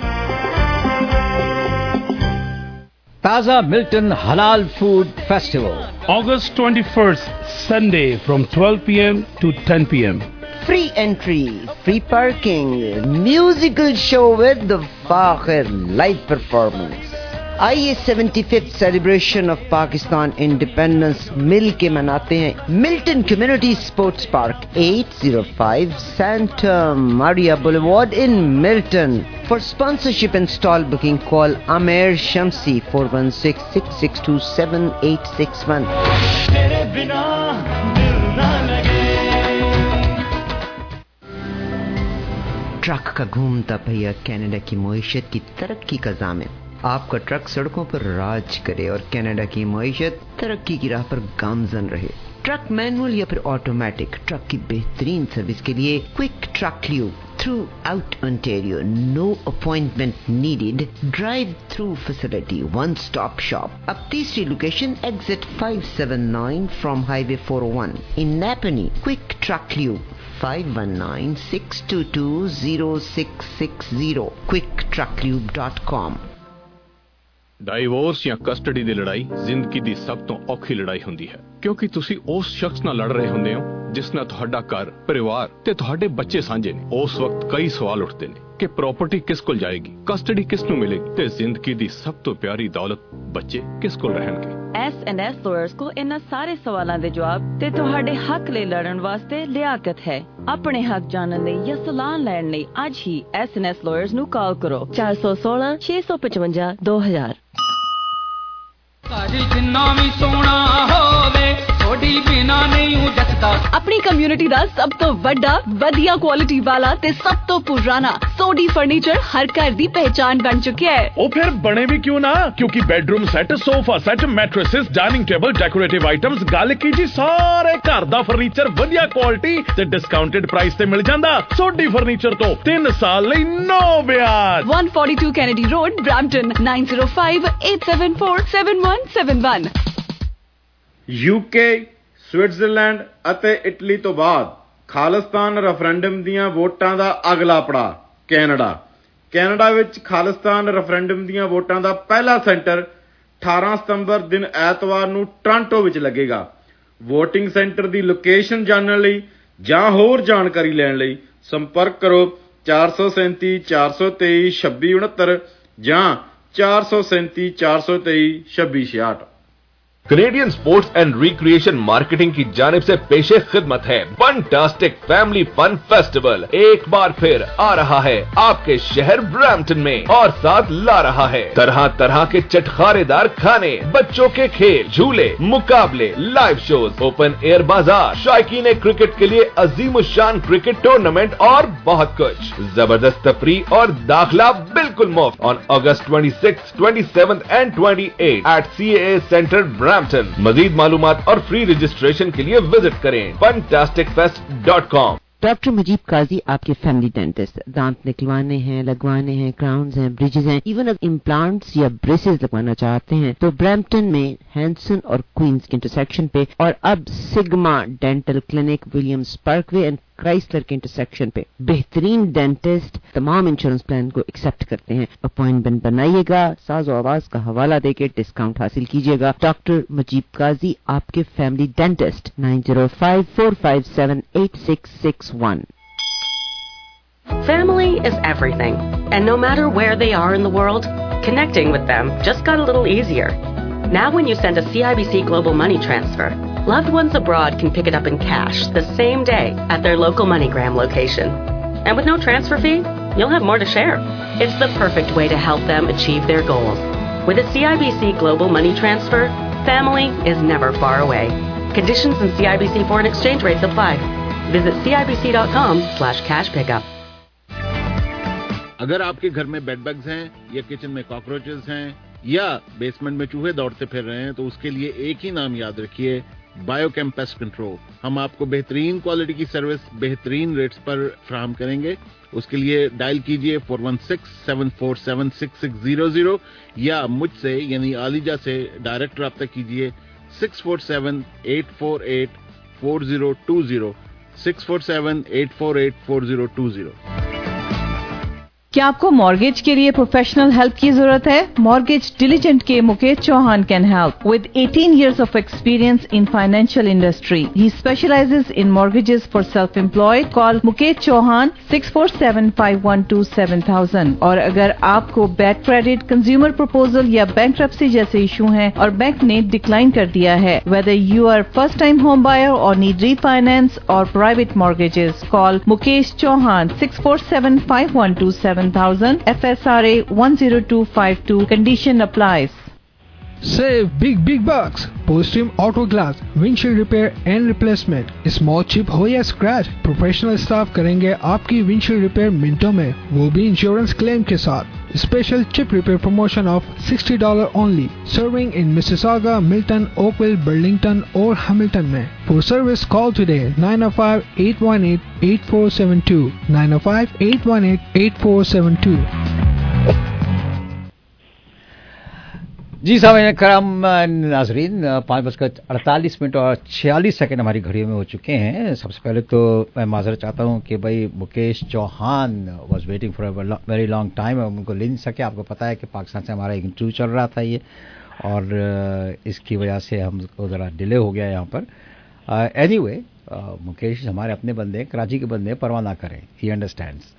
تازہ ملٹن حلال food festival August twenty-first, Sunday from twelve p.m. to ten p.m. Free entry, free parking, musical show with the Fakhir live performance. آئیے seventy fifth celebration of Pakistan independence مل کے مناتے ہیں. Milton community sports park, eight zero five Santa Maria boulevard in Milton. For sponsorship and stall booking call Aamir Shamsi four one six six six two seven eight six one. Truck کا گھومتا پہیا Canada کی معیشت کی ترقی کا ضامن. آپ کا ٹرک سڑکوں پر راج کرے اور کینیڈا کی معیشت ترقی کی راہ پر گامزن رہے. ٹرک مینول یا پھر آٹومیٹک, ٹرک کی بہترین سروس کے لیے quick truck lube throughout Ontario. No appointment needed, drive through facility, one stop shop. اب تیسری location exit five seven nine from highway four O one in Napanee. Quick truck lube five one nine six two two zero six six zero. quick truck lube dot com. Divorce ਜਾਂ custody ਦੀ ਲੜਾਈ ਜ਼ਿੰਦਗੀ ਦੀ ਸਭ ਤੋਂ ਔਖੀ ਲੜਾਈ ਹੁੰਦੀ ਹੈ, ਕਿਉਂਕਿ ਤੁਸੀਂ ਉਸ ਸ਼ਖਸ ਨਾਲ ਲੜ ਰਹੇ ਹੁੰਦੇ ਹੋ ਜਿਸ ਨਾਲ ਤੁਹਾਡਾ ਘਰ, ਪਰਿਵਾਰ ਤੇ ਤੁਹਾਡੇ ਬੱਚੇ ਸਾਂਝੇ ਨੇ। ਉਸ ਵਕਤ ਕਈ ਸਵਾਲ ਉੱਠਦੇ ਨੇ ਕਿ ਪ੍ਰਾਪਰਟੀ ਕਿਸ ਕੋਲ ਜਾਏਗੀ, ਕਸਟਡੀ ਕਿਸ ਨੂੰ ਮਿਲੇਗੀ ਤੇ ਜ਼ਿੰਦਗੀ ਦੀ ਸਭ ਤੋਂ ਪਿਆਰੀ ਦੌਲਤ ਬੱਚੇ ਕਿਸ ਕੋਲ ਰਹਿਣਗੇ। ਐਸ ਐਂਡ ਐਸ ਲਾਇਰਸ ਕੋ ਇਹਨਾਂ ਸਾਰੇ ਸਵਾਲਾਂ ਦੇ ਜਵਾਬ ਤੇ ਤੁਹਾਡੇ ਹੱਕ ਲਈ ਲੜਨ ਵਾਸਤੇ ਲਿਆਕਤ ਹੈ। ਆਪਣੇ ਹੱਕ ਜਾਣਨ ਲਈ ਜਾਂ ਸਲਾਹ ਲੈਣ ਲਈ ਅੱਜ ਹੀ ਐਸ ਐਂਡ ਐਸ ਲਾਇਰਸ ਨੂੰ ਕਾਲ ਕਰੋ ਚਾਰ ਸੌ ਸੋਲਾਂ ਛੇ ਸੌ ਪਚਵੰਜਾ ਦੋ ਹਜ਼ਾਰ। ਜਿੰਨਾ ਵੀ ਸੋਹਣਾ ਹੋਵੇ ਥੋੜੀ ਬਿਨਾ ਨਹੀਂ ਜੱਟਦਾ। ਆਪਣੀ ਕਮਿਊਨਿਟੀ ਦਾ ਸਭ ਤੋਂ ਵੱਡਾ, ਵਧੀਆ ਕੁਆਲਿਟੀ ਵਾਲਾ ਤੇ ਸਭ ਤੋਂ ਪੁਰਾਣਾ ਸੋਡੀ ਫਰਨੀਚਰ ਹਰ ਘਰ ਦੀ ਪਹਿਚਾਨ ਬਣ ਚੁੱਕਿਆ ਹੈ। ਉਹ ਫਿਰ ਬਣੇ ਵੀ ਕਿਉਂ ਨਾ, ਕਿਉਂਕਿ bedroom set, sofa set, mattresses, dining table, decorative items, ਗੱਲ ਕੀ ਜੀ ਸਾਰੇ ਘਰ ਦਾ ਫਰਨੀਚਰ ਵਧੀਆ ਕੁਆਲਿਟੀ ਤੇ ਡਿਸਕਾਊਂਟਡ ਪ੍ਰਾਈਸ ਤੇ ਮਿਲ ਜਾਂਦਾ। ਸੋਡੀ ਫਰਨੀਚਰ ਤੋਂ ਤਿੰਨ ਸਾਲ ਲਈ ਨੋ ਵਿਆਜ। one forty-two Kennedy Road, Brampton, nine zero five eight seven four seven one seven one। UK, Switzerland ਅਤੇ ਇਟਲੀ ਤੋਂ ਬਾਅਦ ਖਾਲਿਸਤਾਨ ਰੈਫਰੈਂਡਮ ਦੀਆਂ ਵੋਟਾਂ ਦਾ ਅਗਲਾ ਪੜਾਅ ਕੈਨੇਡਾ। ਕੈਨੇਡਾ ਵਿੱਚ ਖਾਲਿਸਤਾਨ ਰੈਫਰੈਂਡਮ ਦੀਆਂ ਵੋਟਾਂ ਦਾ ਪਹਿਲਾ ਸੈਂਟਰ ਅਠਾਰਾਂ ਸਤੰਬਰ ਦਿਨ ਐਤਵਾਰ ਨੂੰ ਟੋਰਾਂਟੋ ਵਿੱਚ ਲੱਗੇਗਾ। ਵੋਟਿੰਗ ਸੈਂਟਰ ਦੀ ਲੋਕੇਸ਼ਨ ਜਾਣਨ ਲਈ ਜਾਂ ਹੋਰ ਜਾਣਕਾਰੀ ਲੈਣ ਲਈ ਸੰਪਰਕ ਕਰੋ ਚਾਰ ਸੌ ਸੈਂਤੀ ਚਾਰ ਸੌ ਤੇਈ ਛੱਬੀ ਉਨੱਤਰ ਜਾਂ ਚਾਰ ਸੌ ਸੈਂਤੀ ਚਾਰ ਸੌ ਤੇਈ ਛੱਬੀ छियाठ। Canadian sports and recreation marketing की जानिब से पेशे खिदमत है फंटास्टिक फैमिली फन फेस्टिवल एक बार फिर आ रहा है आपके शहर ब्रैम्पटन में और साथ ला रहा है तरह तरह के चटखारेदार खाने, बच्चों के खेल, झूले, मुकाबले, लाइव शोज, ओपन एयर बाजार, शायकीन क्रिकेट के लिए अजीमुशान क्रिकेट टूर्नामेंट और बहुत कुछ। जबरदस्त तफरीह और दाखिला बिल्कुल मुफ्त on August twenty six, twenty seven and twenty eight at C A centre Brampton. मजीद मालूमात और फ्री रजिस्ट्रेशन के लिए विजिट करें fantastic fest dot com. Doctor Mujeeb Kazi आपके फैमिली डेंटिस्ट। दांत निकलवाने हैं, लगवाने हैं, क्राउन्स हैं, ब्रिजेस हैं, इवन अगर इम्प्लांट्स या ब्रेसेस लगवाना चाहते हैं तो ब्रैम्पटन में हैंसन और क्वींस के इंटरसेक्शन पे और अब Sigma dental clinic Williams Parkway and Chrysler के इंटरसेक्शन पे बेहतरीन डेंटिस्ट तमाम इंश्योरेंस प्लान को एक्सेप्ट करते हैं। अपॉइंटमेंट बनाइएगा, साज़ो आवाज का हवाला देके डिस्काउंट हासिल कीजिएगा। डॉक्टर मुजीब काजी आपके family dentist nine zero five four five seven eight six six one। Family is everything, and no matter where they are in the world, connecting with them just got a little easier. Now when you send a C I B C Global Money Transfer, loved ones abroad can pick it up in cash the same day at their local MoneyGram location. And with no transfer fee, you'll have more to share. It's the perfect way to help them achieve their goals. With a C I B C Global Money Transfer, family is never far away. Conditions and C I B C foreign exchange rates apply. Visit C I B C dot com slash cash pickup. अगर आपके घर में bed bugs हैं या kitchen में cockroaches हैं या basement में चूहे दौड़ते फिर रहे हैं तो उसके लिए एक ही नाम याद रखिए, बायोकेम पेस्ट कंट्रोल। हम आपको बेहतरीन क्वालिटी की सर्विस बेहतरीन रेट्स पर फराहम करेंगे। उसके लिए डायल कीजिए four one six seven four seven six six zero zero या मुझसे यानी आलिजा से डायरेक्ट रब्ता कीजिए six four seven eight four eight four zero two zero six four seven eight four eight four zero two zero. क्या आपको mortgage के लिए प्रोफेशनल हेल्प की जरूरत है? मॉर्गेज डिलीजेंट के Mukesh Chauhan can help with eighteen years of experience in financial industry. He specializes in mortgages for self-employed. Call Mukesh Chauhan six four seven five one two seven thousand. और अगर आपको बैड क्रेडिट, कंज्यूमर प्रपोजल या bankruptcy जैसे issue हैं और bank ने decline कर दिया है, whether you are first time home buyer or need refinance or private mortgages, call Mukesh Chauhan six four seven five one two seven thousand. F S R A one zero two five two. Condition applies. Save big big bucks. Postrim Auto Glass, windshield repair and replacement. Small chip हो या scratch, professional staff करेंगे आपकी windshield repair मिनटों में, वो भी insurance claim के साथ। Special chip repair promotion of sixty dollars only. Serving in Mississauga, Milton, Oakville, Burlington or Hamilton में. For service, call today nine oh five eight one eight eight four seven two. nine oh five eight one eight eight four seven two. जी साहब करम नाजरीन, पाँच बजकर अड़तालीस minute और छियालीस second हमारी घड़ियों में हो चुके हैं। सबसे पहले तो मैं माजरत चाहता हूं कि भाई Mukesh Chauhan was waiting for a very long time, उनको ले नहीं सके। आपको पता है कि पाकिस्तान से हमारा इंटरव्यू चल रहा था ये, और इसकी वजह से हमको ज़रा डिले हो गया यहाँ पर। एनीवे uh, uh, मुकेश हमारे अपने बंदे, कराची के बंदे, परवाह ना करें, ही अंडरस्टैंड्स।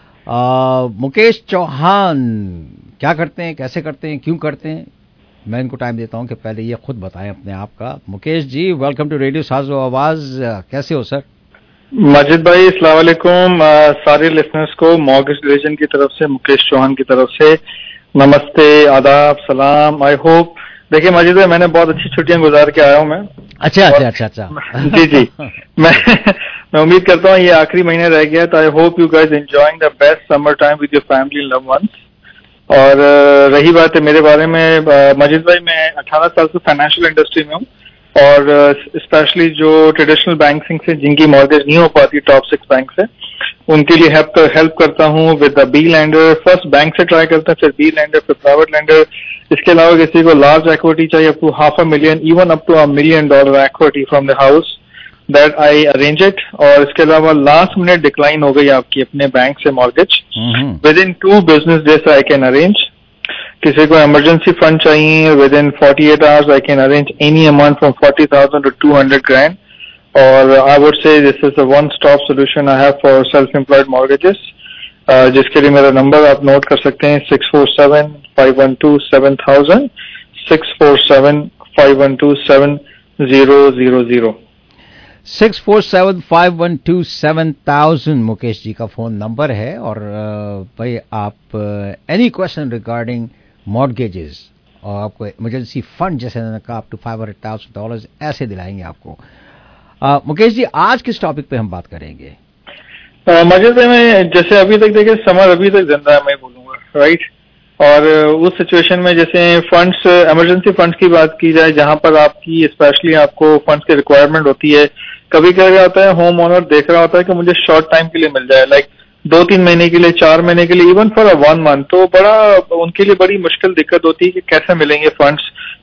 मुकेश चौहान क्या करते हैं, कैसे करते हैं, क्यों करते हैं? मैं इनको टाइम देता हूं कि पहले ये खुद बताएं अपने आप का। Mukesh ji, welcome to radio Saazo Awaz, कैसे हो सर? माजिद भाई अस्सलाम वालेकुम, सारे लिसनर्स को मॉर्गेज डिवीजन की तरफ से, मुकेश चौहान की तरफ से नमस्ते, आदाब, सलाम। आई होप, देखिए माजिद भाई, मैंने बहुत अच्छी छुट्टियां गुजार के आया हूं मैं। अच्छा अच्छा अच्छा अच्छा जी जी मैं मैं उम्मीद करता हूँ ये आखिरी महीने रह गया, तो I hope you guys enjoying the best summer time with your family and loved ones. और रही बात है मेरे बारे में, मजिद भाई, मैं अठारह साल से फाइनेंशियल इंडस्ट्री में हूँ, और स्पेशली जो ट्रेडिशनल बैंकिंग से जिनकी मॉर्गेज नहीं हो पाती, टॉप सिक्स बैंक से, उनके लिए हेल्प कर, हेल्प करता हूँ with the B lender. First bank से ट्राई करते हैं, फिर बी लैंडर, फिर प्राइवेट लैंडर। इसके अलावा किसी को लार्ज इक्विटी चाहिए, up to half a million, even up to a million dollar equity from the house, that I arrange it. और इसके अलावा लास्ट मिनट डिक्लाइन हो गई आपकी अपने बैंक से mortgage, within two business days I can arrange. किसी को इमरजेंसी फंड चाहिए, within forty eight hours I can arrange any amount from forty thousand to two hundred grand. और I would say this is a one stop solution I have for self employed mortgages, जिसके लिए मेरा number आप note कर सकते हैं, six four seven five one two seven thousand, six four seven five one two seven zero zero zero, six four seven five one two seven thousand Mukesh ji का phone number है। और भाई आप एनी क्वेश्चन रिगार्डिंग मॉर्गेजेस और आपको emergency fund, जैसे मैंने कहा, up to five hundred thousand dollar ऐसे दिलाएंगे आपको। uh, मुकेश जी, आज किस टॉपिक पे हम बात करेंगे? मजिद में जैसे अभी तक देखिए समर अभी तक जिंदा है, मैं बोलूंगा, राइट। और उस सिचुएशन में जैसे फंड्स, इमरजेंसी फंड्स की बात की जाए, जहां पर आपकी स्पेशली आपको फंड्स की रिक्वायरमेंट होती है, कभी क्या होता है, होम ओनर देख रहा होता है कि मुझे शॉर्ट टाइम के लिए मिल जाए, लाइक दो तीन महीने के लिए, चार महीने के लिए, even for a one month, तो बड़ा उनके लिए बड़ी मुश्किल दिक्कत होती है कि कैसे मिलेंगे फंड्स,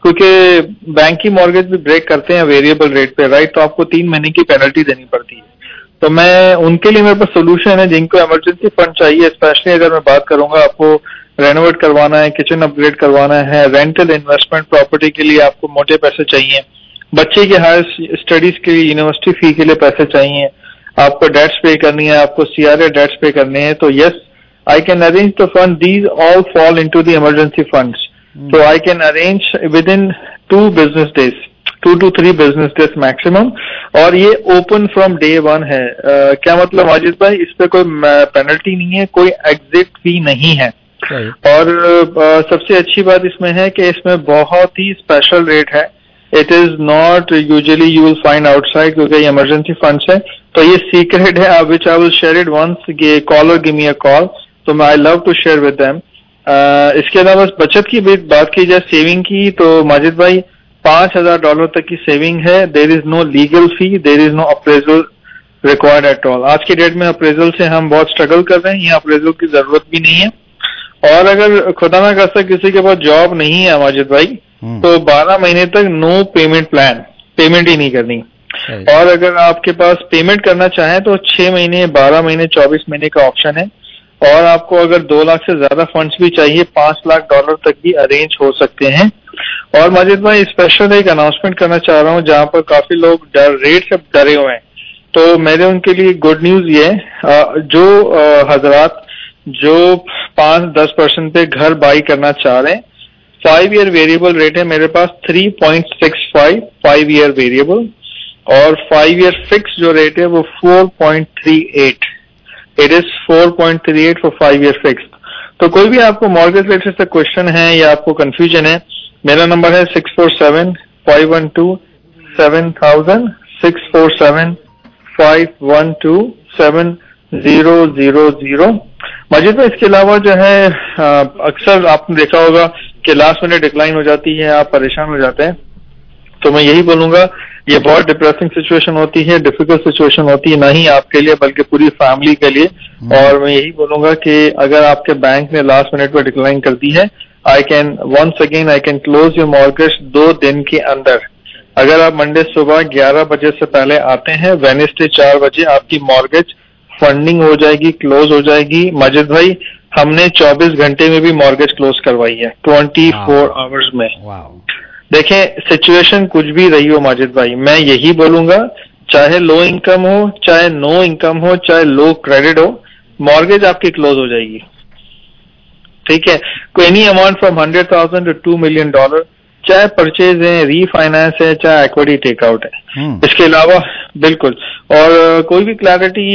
क्योंकि बैंक की मॉर्गेज भी ब्रेक करते हैं वेरिएबल रेट पे, राइट। तो आपको तीन महीने की पेनल्टी देनी पड़ती है। तो मैं उनके लिए, मेरे पास सोल्यूशन है, जिनको इमरजेंसी फंड चाहिए, स्पेशली अगर मैं बात करूंगा, आपको रेनोवेट करवाना है, किचन अपग्रेड करवाना है, रेंटल इन्वेस्टमेंट प्रॉपर्टी के लिए आपको मोटे पैसे चाहिए, बच्चे की हायर स्टडीज के लिए, यूनिवर्सिटी फी के लिए पैसे चाहिए, आपको डेट्स पे करनी है, आपको सीआरए डेट्स पे करने हैं, तो yes, I can arrange the fund, these all fall into the emergency funds. तो I can arrange within two business days, two two three business days maximum, और ये ओपन फ्रॉम डे वन है। uh, क्या मतलब माजिद भाई, इस पे कोई पेनल्टी नहीं है, कोई एग्जिट फी नहीं है। और uh, सबसे अच्छी बात इसमें है कि इसमें बहुत ही स्पेशल रेट है, it is not usually you will find outside, क्योंकि ये इमरजेंसी फंड्स है, तो ये सीक्रेट है, which I will share it once caller give me a call, तो मैं I love to share with them. इसके अलावा बचत की भी बात की जाए, सेविंग की, तो माजिद भाई पांच हजार डॉलर तक की सेविंग है, there is no legal fee, there is no appraisal required at all. आज की डेट में अप्रेजल से हम बहुत स्ट्रगल कर रहे हैं, यहाँ अप्रेजल की जरूरत भी नहीं है। और अगर खुदा ना खास्ता किसी के पास जॉब नहीं है माजिद भाई, तो बारह महीने तक नो पेमेंट प्लान, पेमेंट ही नहीं करनी। और अगर आपके पास पेमेंट करना चाहें तो छह महीने, बारह महीने, चौबीस महीने का ऑप्शन है। और आपको अगर दो लाख से ज्यादा फंड्स भी चाहिए, पांच लाख डॉलर तक भी अरेंज हो सकते हैं। और माजिद भाई स्पेशल एक अनाउंसमेंट करना चाह रहा हूँ, जहां पर काफी लोग डर रेट से डरे हुए हैं, तो मेरे उनके लिए गुड न्यूज ये है, जो हजरात जो पांच दस परसेंट पे घर बाई करना चाह रहे हैं, फाइव ईयर वेरिएबल रेट है मेरे पास three point six five, five year variable, और फाइव ईयर फिक्स जो रेट है वो four point three eight, it is four point three eight for five year fix. तो कोई भी आपको मॉर्गेज रेट से क्वेश्चन है या आपको कंफ्यूजन है, मेरा नंबर है six four seven five one two seven thousand, six four seven five one two seven zero zero zero. Majid में इसके अलावा जो है अक्सर आपने देखा होगा कि लास्ट मिनट डिक्लाइन हो जाती है, आप परेशान हो जाते हैं, तो मैं यही बोलूंगा ये बहुत डिप्रेसिंग सिचुएशन होती है, डिफिकल्ट सिचुएशन होती है, नहीं आपके लिए बल्कि पूरी फैमिली के लिए। और मैं यही बोलूंगा कि अगर आपके बैंक ने लास्ट मिनट पर डिक्लाइन कर दी है, I can once again I can close your mortgage दो दिन के अंदर. अगर आप मंडे सुबह ग्यारह बजे से पहले आते हैं, वेडनेसडे चार बजे आपकी मॉर्गेज फंडिंग हो जाएगी, क्लोज हो जाएगी. माजिद भाई, हमने चौबीस घंटे में भी मॉर्गेज क्लोज करवाई है, ट्वेंटी फोर आवर्स में. देखें, सिचुएशन कुछ भी रही हो माजिद भाई, मैं यही बोलूंगा, चाहे लो इनकम हो, चाहे नो इनकम हो, चाहे लो क्रेडिट हो, मॉर्गेज आपकी क्लोज हो जाएगी. ठीक है, कोई any amount from hundred thousand to two million dollar, चाहे परचेज है, रीफाइनेंस है, चाहे एक्विटी टेकआउट है. इसके अलावा बिल्कुल, और कोई भी क्लैरिटी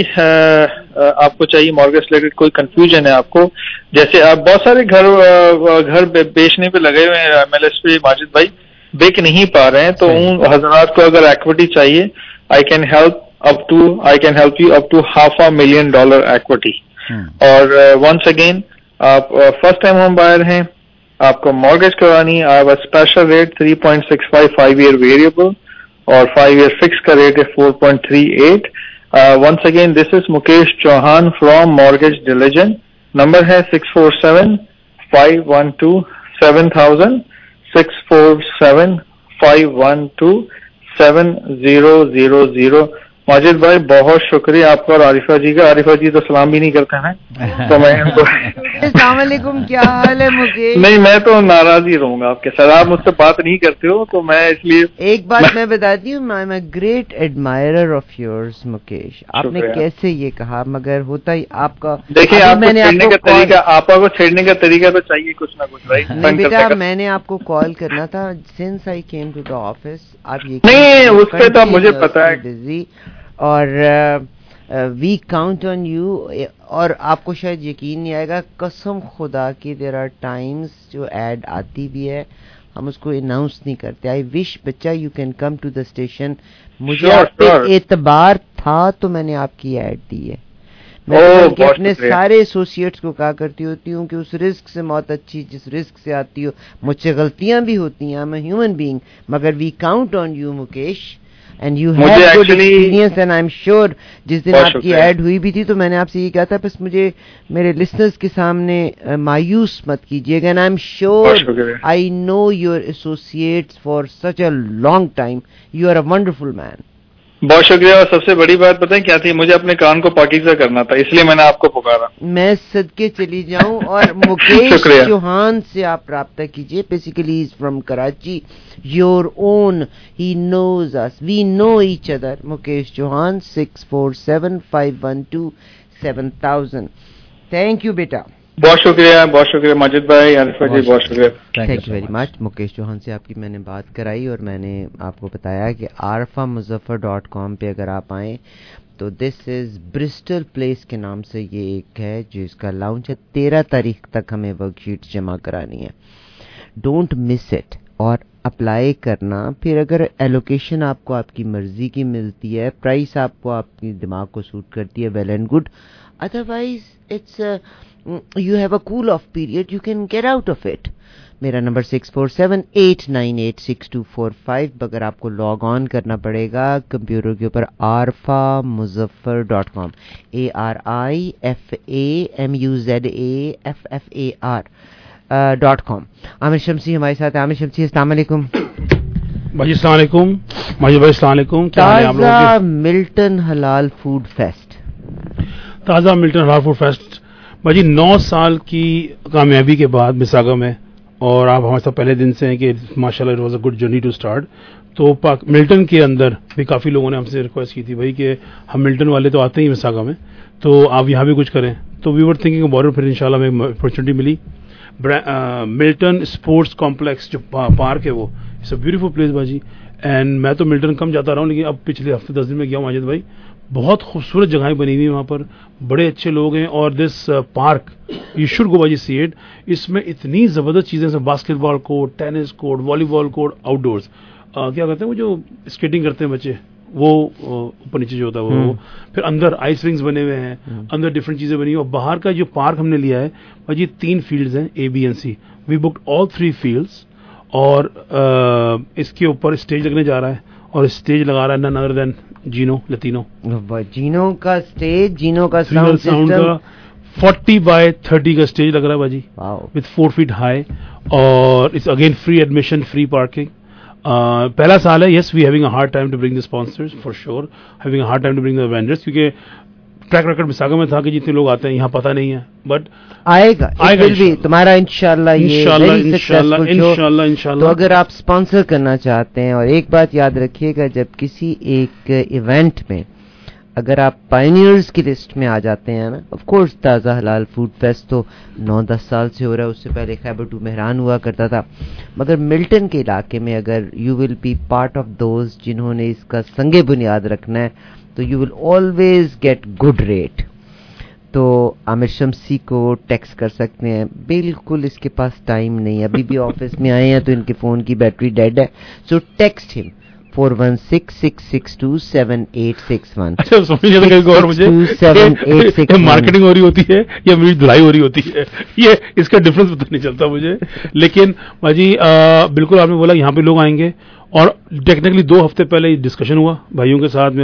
आपको चाहिए मॉर्गेज रिलेटेड, कोई कंफ्यूजन है आपको, जैसे आप बहुत सारे घर घर बेचने पे लगे हुए हैं एमएलएस पे माजिद भाई, बिक नहीं पा रहे हैं, तो उन हजरात को अगर एक्विटी चाहिए, I can help up to I can help you up to half a million dollar equity. और वंस अगेन, आप फर्स्ट टाइम होम बायर हैं, आपको मॉर्गेज करवानी, I have a special rate three point six five five year variable और five year fix का rate है four point three eight. Once again, this is Mukesh Chauhan from mortgage diligent. Number है six four seven five one two seven thousand, six four seven five one two seven zero zero zero. Majid भाई, बहुत शुक्रिया आपका और आरिफा जी का. आरिफा जी तो सलाम भी नहीं करते हैं, तो मैं इनको अस्सलाम वालेकुम, क्या हाल है मुकेश? नहीं, मैं तो नाराज ही रहूंगा आपके साथ, आप मुझसे बात नहीं करते हो, तो मैं इसलिए एक बात मैं बताती हूँ, I am a great admirer of yours Mukesh. आपने कैसे ये कहा, मगर होता ही आपका, देखिए, आपको छेड़ने का तरीका, आपको छेड़ने का तरीका तो चाहिए कुछ ना कुछ, राइट? नहीं बेटा, मैंने आपको कॉल करना था since I came to the office. आप ये नहीं, उस पे तो मुझे पता है, बिजी, और वी काउंट ऑन यू. और आपको शायद यकीन नहीं आएगा, कसम खुदा की, देयर आर टाइम्स जो एड आती भी है, हम उसको अनाउंस नहीं करते. आई विश बच्चा you can come to the station. मुझे आप पे एतबार था तो मैंने आपकी एड दी है. मैं oh, अपने सारे एसोसिएट्स को कहा करती होती हूँ कि उस रिस्क से मौत अच्छी जिस रिस्क से आती हो. मुझसे गलतियां भी होती हैं, I am a human being, मगर we count on you Mukesh, and you have good experience. And I am sure जिस दिन आपकी ऐड हुई भी थी तो मैंने आपसे ये कहा था, बस मुझे मेरे लिसनर्स के सामने मायूस मत कीजिएगा. And I am sure I know your associates for such a long time. You are a wonderful man. बहुत शुक्रिया. और सबसे बड़ी बात पता है क्या थी, मुझे अपने कान को पाकीज़ा करना था, इसलिए मैंने आपको पुकारा. मैं सदके चली जाऊं. और मुकेश चौहान से आप राब्ता कीजिए. Basically is from Karachi, your own, he knows us, we know each other. Mukesh Chauhan, six four seven five one two seven thousand. Thank you बेटा. बहुत शुक्रिया, बहुत शुक्रिया माजिद भाई, आरिफा जी, बहुत शुक्रिया. Thank you very much. Mukesh Chauhan से आपकी मैंने बात कराई और मैंने आपको बताया कि आरफा मुजफ्फर डॉट कॉम पे अगर आप आएँ तो दिस इज ब्रिस्टल प्लेस के नाम से ये एक है जिसका लॉन्च है. तेरह तारीख तक हमें वर्कशीट जमा करानी है. डोंट मिस इट और अप्लाई करना. फिर अगर एलोकेशन आपको आपकी मर्जी की मिलती है, प्राइस आपको आपकी दिमाग को सूट करती है, well and good. Otherwise it's you have a cool off period, you can get out of it. मेरा number six four seven eight nine eight six two four five. अगर आपको लॉग ऑन करना पड़ेगा computer के ऊपर Arfa Muzaffar dot com, A R I F A M U Z A F F A R dot com. Aamir Shamsi हमारे साथ है. आमिर शमसी, अस्सलाम वालेकुम. भाई अस्सलाम वालेकुम. भाई भाई अस्सलाम वालेकुम. क्या हाल है आप लोगों के? ताज़ा मिल्टन हलाल फूड फेस्ट. ताज़ा मिल्टन हलाल फूड फेस्ट भाजी नौ साल की कामयाबी के बाद मिसागा में, और आप हमारे साथ पहले दिन से हैं कि माशाल्लाह it was a good journey to start. तो पाक मिल्टन के अंदर भी काफ़ी लोगों ने हमसे रिक्वेस्ट की थी भाई कि हम मिल्टन वाले तो आते ही मिसागा में, तो आप यहाँ भी कुछ करें. तो we were thinking about it. फिर इंशाल्लाह हमें अपॉर्चुनिटी मिली. मिल्टन स्पोर्ट्स कॉम्प्लेक्स जो पार्क है वो इट्स अ ब्यूटीफुल प्लेस भाजी. एंड मैं तो मिल्टन कम जाता रहा हूँ, लेकिन अब पिछले हफ्ते दस दिन में गया हूँ माजिद भाई. बहुत खूबसूरत जगहें बनी हुई हैं वहाँ पर, बड़े अच्छे लोग हैं. और this park you should go बाजी सी इट. इसमें इतनी ज़बरदस्त चीज़ें हैं, basketball court, tennis court, volleyball court, outdoors, क्या कहते हैं वो जो स्केटिंग करते हैं बच्चे, वो ऊपर नीचे जो होता है वो, वो फिर अंदर आइस रिंग्स बने हुए हैं, अंदर डिफरेंट चीज़ें बनी हुई. और बाहर का जो पार्क हमने लिया है भाजी, तीन फील्ड्स हैं, A B and C. We booked all three fields. और uh, इसके ऊपर स्टेज लगने जा रहा है, और स्टेज लगा रहा है none other than Gino Latino. Gino का स्टेज, जीनो का sound system, forty by thirty का स्टेज लग रहा है बाजी, विथ फोर फीट हाई, और it's again free admission, free parking. पहला साल है. Yes, we having a hard time to bring the sponsors for sure, having a hard time to bring the vendors, क्योंकि track record Mississauga में था कि जितने लोग आते हैं यहाँ पता नहीं है, बट आएगा आएगा भी तुम्हारा इंशाल्लाह. ये इंशाल्लाह very इंशाल्लाह successful show. इंशाल्लाह इंशाल्लाह. तो अगर आप स्पॉन्सर करना चाहते हैं, और एक बात याद रखिएगा, जब किसी एक इवेंट में अगर आप पायनियर्स की लिस्ट में आ जाते हैं ना, ऑफ कोर्स ताज़ा हलाल फूड फेस्ट तो नौ दस साल से हो रहा है, उससे पहले खैबर टू मेहरान हुआ करता था, मगर मिल्टन के इलाके में अगर you will be part of those जिन्होंने इसका संगे बुनियाद रखना है, तो you will always get good rate. तो आमिर शम्सी को टेक्स्ट कर सकते हैं. बिल्कुल इसके पास टाइम नहीं है, अभी भी ऑफिस में आए हैं तो इनके फोन की बैटरी डेड है. So text him four one six six six two seven eight six one. अच्छा, समझ नहीं आता कहीं और मुझे मार्केटिंग हो रही होती है या मेरी धुलाई हो रही होती है, ये इसका डिफरेंस पता नहीं चलता मुझे. लेकिन बाजी बिल्कुल आपने बोला यहाँ पे लोग आएंगे, और टेक्निकली दो हफ्ते पहले डिस्कशन हुआ भाइयों के साथ में,